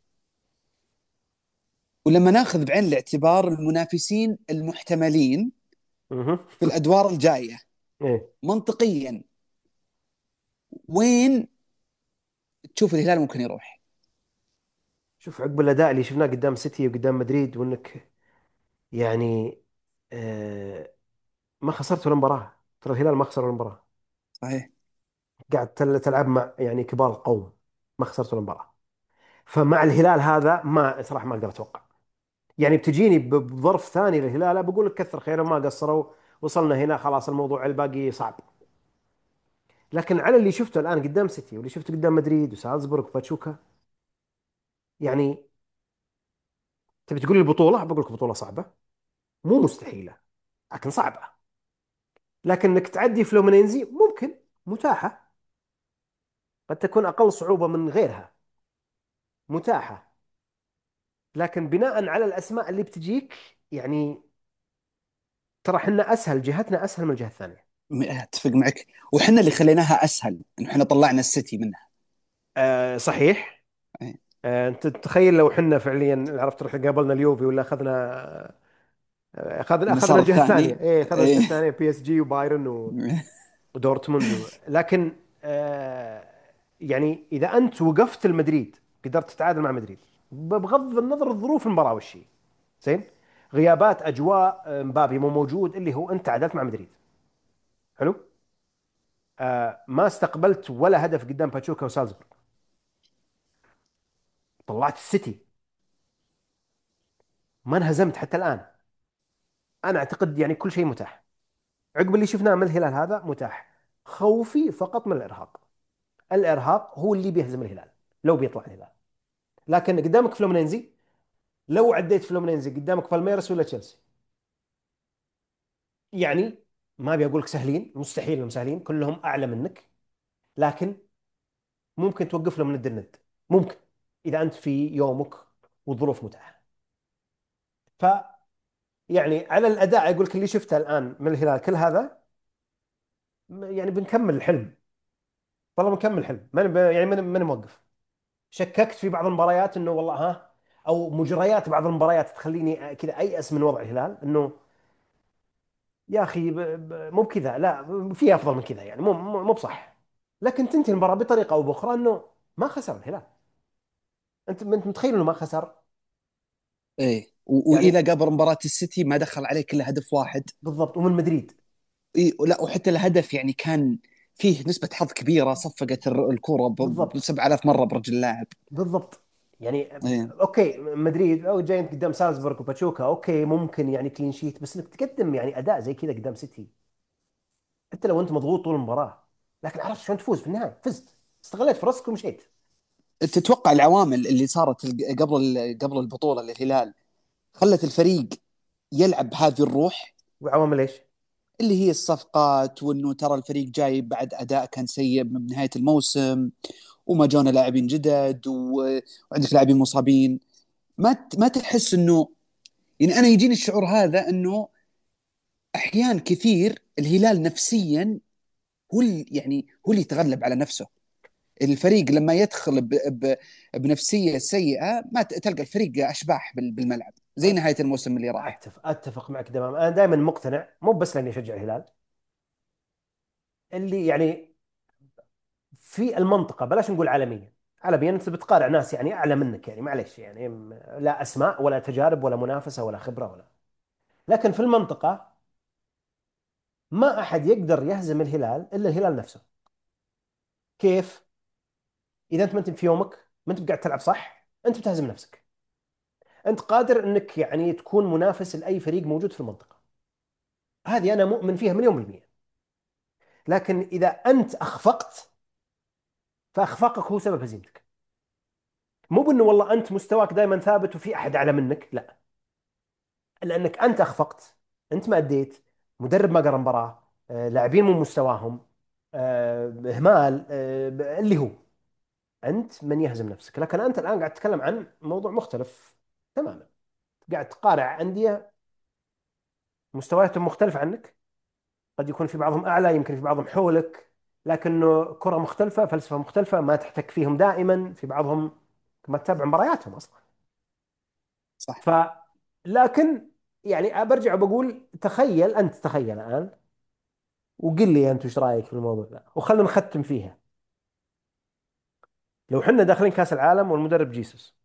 ولما ناخذ بعين الاعتبار المنافسين المحتملين مهم. في الادوار الجايه، ايه. منطقيا وين تشوف الهلال ممكن يروح؟ شوف عقب الاداء اللي شفناه قدام سيتي وقدام مدريد، وانك يعني آه ما خسرت ولا مباراه، ترى الهلال ما خسر ولا مباراه، صحيح. قاعد تل- تلعب مع يعني كبار القوم، ما خسرت ولا مباراه. فمع الهلال هذا ما صراحه ما اقدر اتوقع. يعني بتجيني ب- بظرف ثاني للهلال بقول لك كثر خيرهم ما قصروا، وصلنا هنا خلاص الموضوع الباقي صعب. لكن على اللي شفته الان قدام سيتي، واللي شفته قدام مدريد وسالزبورغ وباتشوكا، يعني تبي تقول لي البطوله، بقول لك بطوله صعبه، مو مستحيله لكن صعبه. لكن انك تعدي فلومينينزي ممكن، متاحه، قد تكون اقل صعوبه من غيرها، متاحه. لكن بناء على الاسماء اللي بتجيك، يعني ترى احنا اسهل، جهتنا اسهل من الجهه الثانيه. م- اتفق معك، وحنا اللي خليناها اسهل انه احنا طلعنا السيتي منها. أه صحيح. إيه. أه انت تتخيل لو احنا فعليا عرفت رحنا قابلنا اليوفي، ولا اخذنا آه، اخذنا اخذنا المسار الجهه الثانيه، الثاني. ايه اخذنا الجهه إيه. الثانيه، بي اس جي وبايرن و- ودورتموند و... لكن أه يعني اذا انت وقفت المدريد، قدرت تتعادل مع مدريد بغض النظر الظروف المباراه وش هي، زين، غيابات اجواء آه، مبابي مو موجود، اللي هو انت تعادلت مع مدريد، حلو، آه ما استقبلت ولا هدف قدام باتشوكا وسالزبورغ، طلعت السيتي، ما انهزمت حتى الان. انا اعتقد يعني كل شيء متاح عقب اللي شفناه من الهلال، هذا متاح. خوفي فقط من الارهاق، الارهاق هو اللي بيهزم الهلال لو بيطلع الهلال. لكن قدامك فلومينينزي، لو عديت فلومينينزي قدامك بالميرس ولا تشيلسي، يعني ما ابي اقول لك سهلين، مستحيل انهم سهلين، كلهم اعلى منك، لكن ممكن توقف لهم ند الند، ممكن، اذا انت في يومك والظروف متاحه. ف يعني على الاداء اقول لك اللي شفته الان من الهلال كل هذا، م- يعني بنكمل الحلم، والله بنكمل الحلم، ما نب- يعني ما ما موقف. شككت في بعض المباريات انه والله ها، او مجريات بعض المباريات تخليني كذا ايأس من وضع الهلال، انه يا اخي ب- ب- مو بكذا، لا في افضل من كذا، يعني مو مو مو بصح. لكن تنتهي المباراه بطريقه او باخرى انه ما خسر الهلال. انت انت متخيل انه ما خسر؟ ايه و- والى يعني قبل مباراه السيتي ما دخل عليه الا هدف واحد. بالضبط، ومن مدريد. إيه لا، وحتى الهدف يعني كان فيه نسبه حظ كبيره، صفقت الر- الكره ب بالضبط. سبعة آلاف مره برجل اللاعب. بالضبط. يعني ايه. اوكي مدريد او جاي قدام سالزبورغ وباتشوكا، اوكي ممكن يعني كلين شيت، بس انك تقدم يعني اداء زي كذا قدام سيتي، حتى لو انت مضغوط طول المباراه، لكن عرفت شلون تفوز في النهايه، فزت، استغليت فرصك ومشيت. تتوقع العوامل اللي صارت الج- قبل ال- قبل البطوله للهلال خلت الفريق يلعب بهذه الروح؟ وعوامل ايش؟ اللي هي الصفقات، وانه ترى الفريق جاي بعد اداء كان سيء من نهايه الموسم، وما جونا لاعبين جدد، و- وعندك لاعبين مصابين. ما ت- ما تحس انه، يعني انا يجيني الشعور هذا انه احيان كثير الهلال نفسيا هو اللي يعني هو اللي يتغلب على نفسه. الفريق لما يدخل ب ب بنفسيه سيئه، ما ت- تلقى الفريق اشباح بال- بالملعب زي نهايه الموسم اللي راح. اتفق اتفق معك تماما، انا دائما مقتنع، مو بس لاني اشجع الهلال، اللي يعني في المنطقه، بلاش نقول عالميا، حلبي انت بتقارع ناس يعني اعلى منك، يعني معلش يعني م- لا اسماء ولا تجارب ولا منافسه ولا خبره ولا. لكن في المنطقه ما احد يقدر يهزم الهلال الا الهلال نفسه. كيف؟ اذا انت ما انت في يومك، ما انت قاعد تلعب صح، انت بتهزم نفسك. انت قادر انك يعني تكون منافس لاي فريق موجود في المنطقه، هذه انا مؤمن فيها مليون بالميه. لكن اذا انت اخفقت، فاخفاقك هو سبب هزيمتك. مو بانه والله انت مستواك دائما ثابت وفي احد اعلى منك، لا، لانك انت اخفقت، انت ما اديت، مدرب ما قرا مباراه، آه، لاعبين مو مستواهم، آه، اهمال، آه، اللي هو انت من يهزم نفسك. لكن انت الان قاعد تتكلم عن موضوع مختلف تماما، قاعد تقارع انديه مستوياتهم مختلفه عنك، قد يكون في بعضهم اعلى، يمكن في بعضهم حولك، لكنه كره مختلفه، فلسفه مختلفه، ما تحتك فيهم دائما، في بعضهم ما تتابع مبارياتهم اصلا. صح. ف لكن يعني برجع وبقول تخيل، انت تخيل الان وقل لي انت ايش رايك في الموضوع ده، وخلنا نختم فيها. لو حنا داخلين كاس العالم والمدرب جيسوس،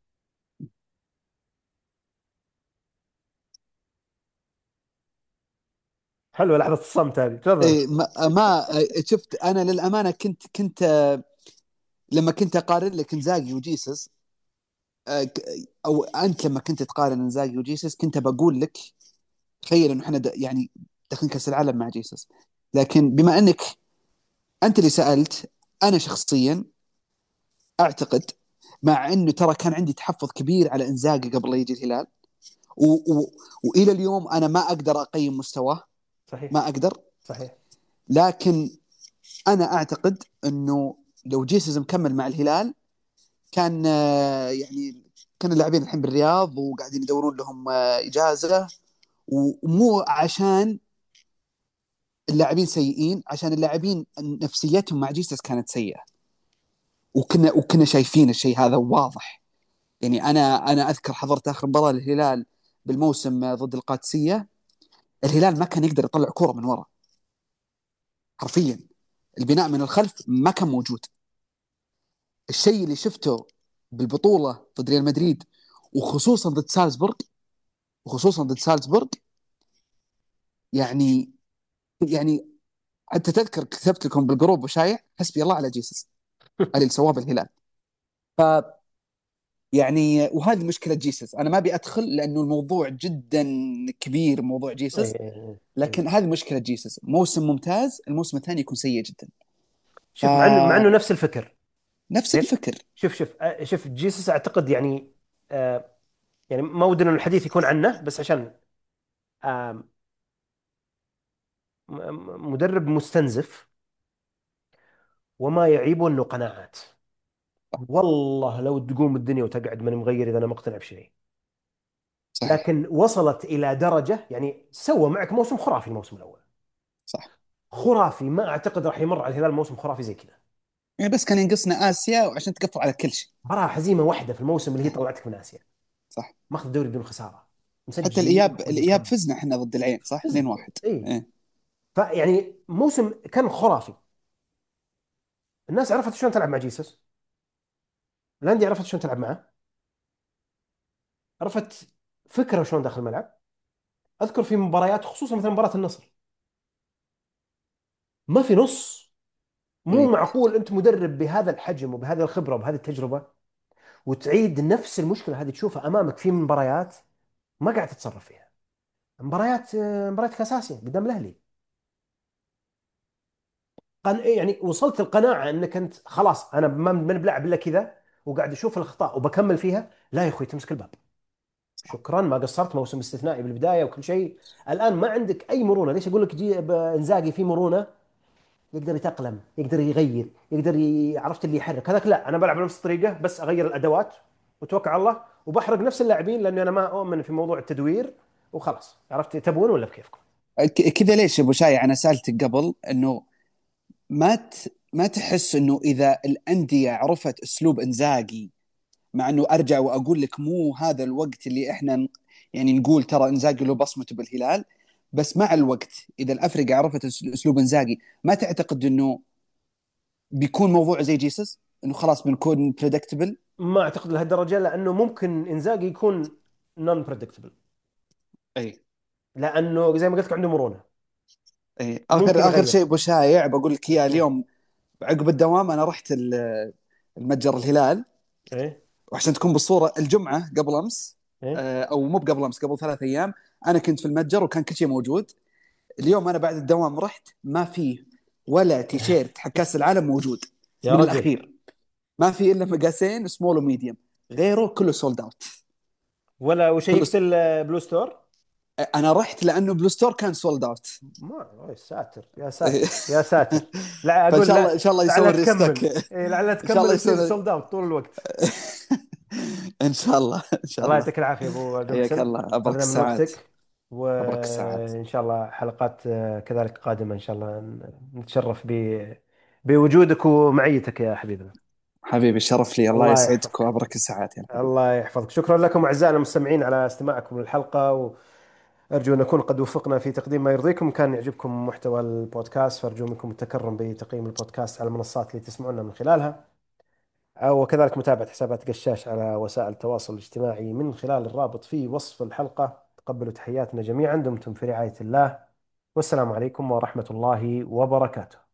حلوه لحظه الصمت هذه، تفضل. إيه ما, ما شفت انا للامانه كنت كنت لما كنت اقارن لك انزاجي وجيسس، آه، ك- او انت لما كنت تقارن انزاجي وجيسس كنت بقول لك تخيل انه احنا د- يعني داخلين كاس العالم مع جيسس. لكن بما انك انت اللي سالت، انا شخصيا اعتقد، مع انه ترى كان عندي تحفظ كبير على انزاجي قبل لا يجي الهلال، و و والى اليوم انا ما اقدر اقيم مستواه، صحيح. ما اقدر. صحيح. لكن انا اعتقد انه لو جيسس مكمل مع الهلال كان آه، يعني كان اللاعبين الحين بالرياض وقاعدين يدورون لهم آه، اجازه، ومو عشان اللاعبين سيئين، عشان اللاعبين نفسيتهم مع جيسس كانت سيئه، وكنا وكنا شايفين الشيء هذا واضح. يعني انا انا اذكر حضرت اخر مباراه للهلال بالموسم آه، ضد القادسيه، الهلال ما كان يقدر يطلع كوره من ورا، حرفيا البناء من الخلف ما كان موجود. الشيء اللي شفته بالبطوله ضد ريال مدريد، وخصوصا ضد سالزبورغ، وخصوصا ضد سالزبورغ، يعني يعني حتى تذكر كتبت لكم بالجروب وشايع حسبي الله على جيسس على اللي سواه بالهلال. ف يعني وهذه مشكله جيسس، انا ما ابي ادخل لانه الموضوع جدا كبير موضوع جيسس، إيه. إيه. لكن هذه مشكله جيسس، موسم ممتاز الموسم الثاني يكون سيء جدا. شوف، مع انه مع انه فنفس نفس الفكر. زين. الفكر. شوف شوف آه، شوف جيسوس اعتقد يعني، آه، يعني ما ودنا الحديث يكون عنه، بس عشان آه، م- م- مدرب مستنزف، وما يعيبه انه قناعات. والله لو تقوم الدنيا وتقعد ماني مغير اذا انا مقتنع بشيء. صحيح. لكن وصلت الى درجه، يعني سوى معك موسم خرافي الموسم الاول، صح. خرافي، ما اعتقد راح يمر على الهلال موسم خرافي زي كذا. يعني بس كان ينقصنا اسيا وعشان تقفل على كل شيء. مباراه هزيمه واحده في الموسم اللي هي صح. طلعتك من اسيا، صح. ماخذ الدوري بدون خساره، حتى مسجل الاياب مخرج الاياب مخلد. فزنا احنا ضد العين صح فزت. اثنين واحد. اي. ايه. فيعني موسم كان خرافي. الناس عرفت شلون تلعب مع جيسوس، الانديه عرفت شلون تلعب معه، عرفت فكره شلون داخل الملعب. اذكر في مباريات خصوصا مثلا مباراه النصر، ما في نص. مو ايه. معقول انت مدرب بهذا الحجم وبهذه الخبره وبهذه التجربه وتعيد نفس المشكله هذه تشوفها امامك في مباريات ما قاعد تتصرف فيها. مباريات آه، مباريات كاس اسيا قدام الاهلي، قن... يعني وصلت القناعه انك انت خلاص، انا ما من بلعب الا كذا، وقاعد اشوف الاخطاء وبكمل فيها. لا يا اخوي، تمسك الباب، شكرا، ما قصرت، موسم استثنائي بالبدايه وكل شيء. الان ما عندك اي مرونه. ليش اقول لك جي ب- انزاجي في مرونه؟ يقدر يتاقلم، يقدر يغير، يقدر ي... عرفت اللي يحرك. هذاك لا، انا بلعب بنفس الطريقه، بس اغير الادوات وتوكل على الله، وبحرق نفس اللاعبين لاني انا ما اؤمن في موضوع التدوير. وخلاص، عرفت تبون ولا بكيفكم. ك- كذا ليش يا ابو شايع انا سالتك قبل انه ما ت... ما تحس انه اذا الانديه عرفت اسلوب انزاجي، مع انه ارجع واقول لك مو هذا الوقت اللي احنا ن- يعني نقول ترى انزاجي له بصمته بالهلال، بس مع الوقت اذا الافرقه عرفت أس- اسلوب انزاجي، ما تعتقد انه بيكون موضوع زي جيسس؟ انه خلاص بنكون بريدكتبل؟ ما اعتقد لهالدرجه، لانه ممكن انزاجي يكون نون بريدكتبل، اي. لانه زي ما قلت لك عنده مرونه. اي، ممكن اخر اخر يغير. شيء ابو شايع بقول لك اياه مم. اليوم. عقب الدوام انا رحت ال- المتجر الهلال، ايه. وعشان تكون بالصوره الجمعه قبل امس، ايه. آه، او مو قبل امس، قبل ثلاث ايام، انا كنت في المتجر وكان كل شيء موجود. اليوم انا بعد الدوام رحت، ما فيه ولا تيشيرت حق كاس العالم موجود يا من رجل. الاخير. ما في الا مقاسين سمول وميديوم، غيره كله سولد اوت. ولا كله وشيكت س... البلو ستور؟ انا رحت لانه بلو ستور كان سولد اوت. ما يا ساتر يا ساتر يا ساتر. لا فان اقول شاء الله لا. ان شاء الله لعلها يسوي الريستوك. تكمل. إيه لعلها ان شاء تكمل الله وتصير يسوي. سولد اوت طول الوقت. ان شاء الله ان شاء الله الله. يعطيك العافيه ابو عبد حياك المحسن. الله، ابرك اخذنا من الساعات. وقتك. ابرك الساعات. وان شاء الله حلقات آه، كذلك قادمه ان شاء الله ن- نتشرف ب بوجودك ومعيتك يا حبيبنا. حبيبي الشرف لي، الله الله يسعدك يحفظك. وابرك الساعات يا حبيبي. الله يحفظك. شكرا لكم اعزائنا المستمعين على استماعكم للحلقه. أرجو أن نكون قد وفقنا في تقديم ما يرضيكم. كان يعجبكم محتوى البودكاست فأرجو منكم التكرم بتقييم البودكاست على المنصات اللي تسمعونا من خلالها، أو وكذلك متابعة حسابات قشاش على وسائل التواصل الاجتماعي من خلال الرابط في وصف الحلقة. تقبلوا تحياتنا جميعا. دمتم في رعاية الله، والسلام عليكم ورحمة الله وبركاته.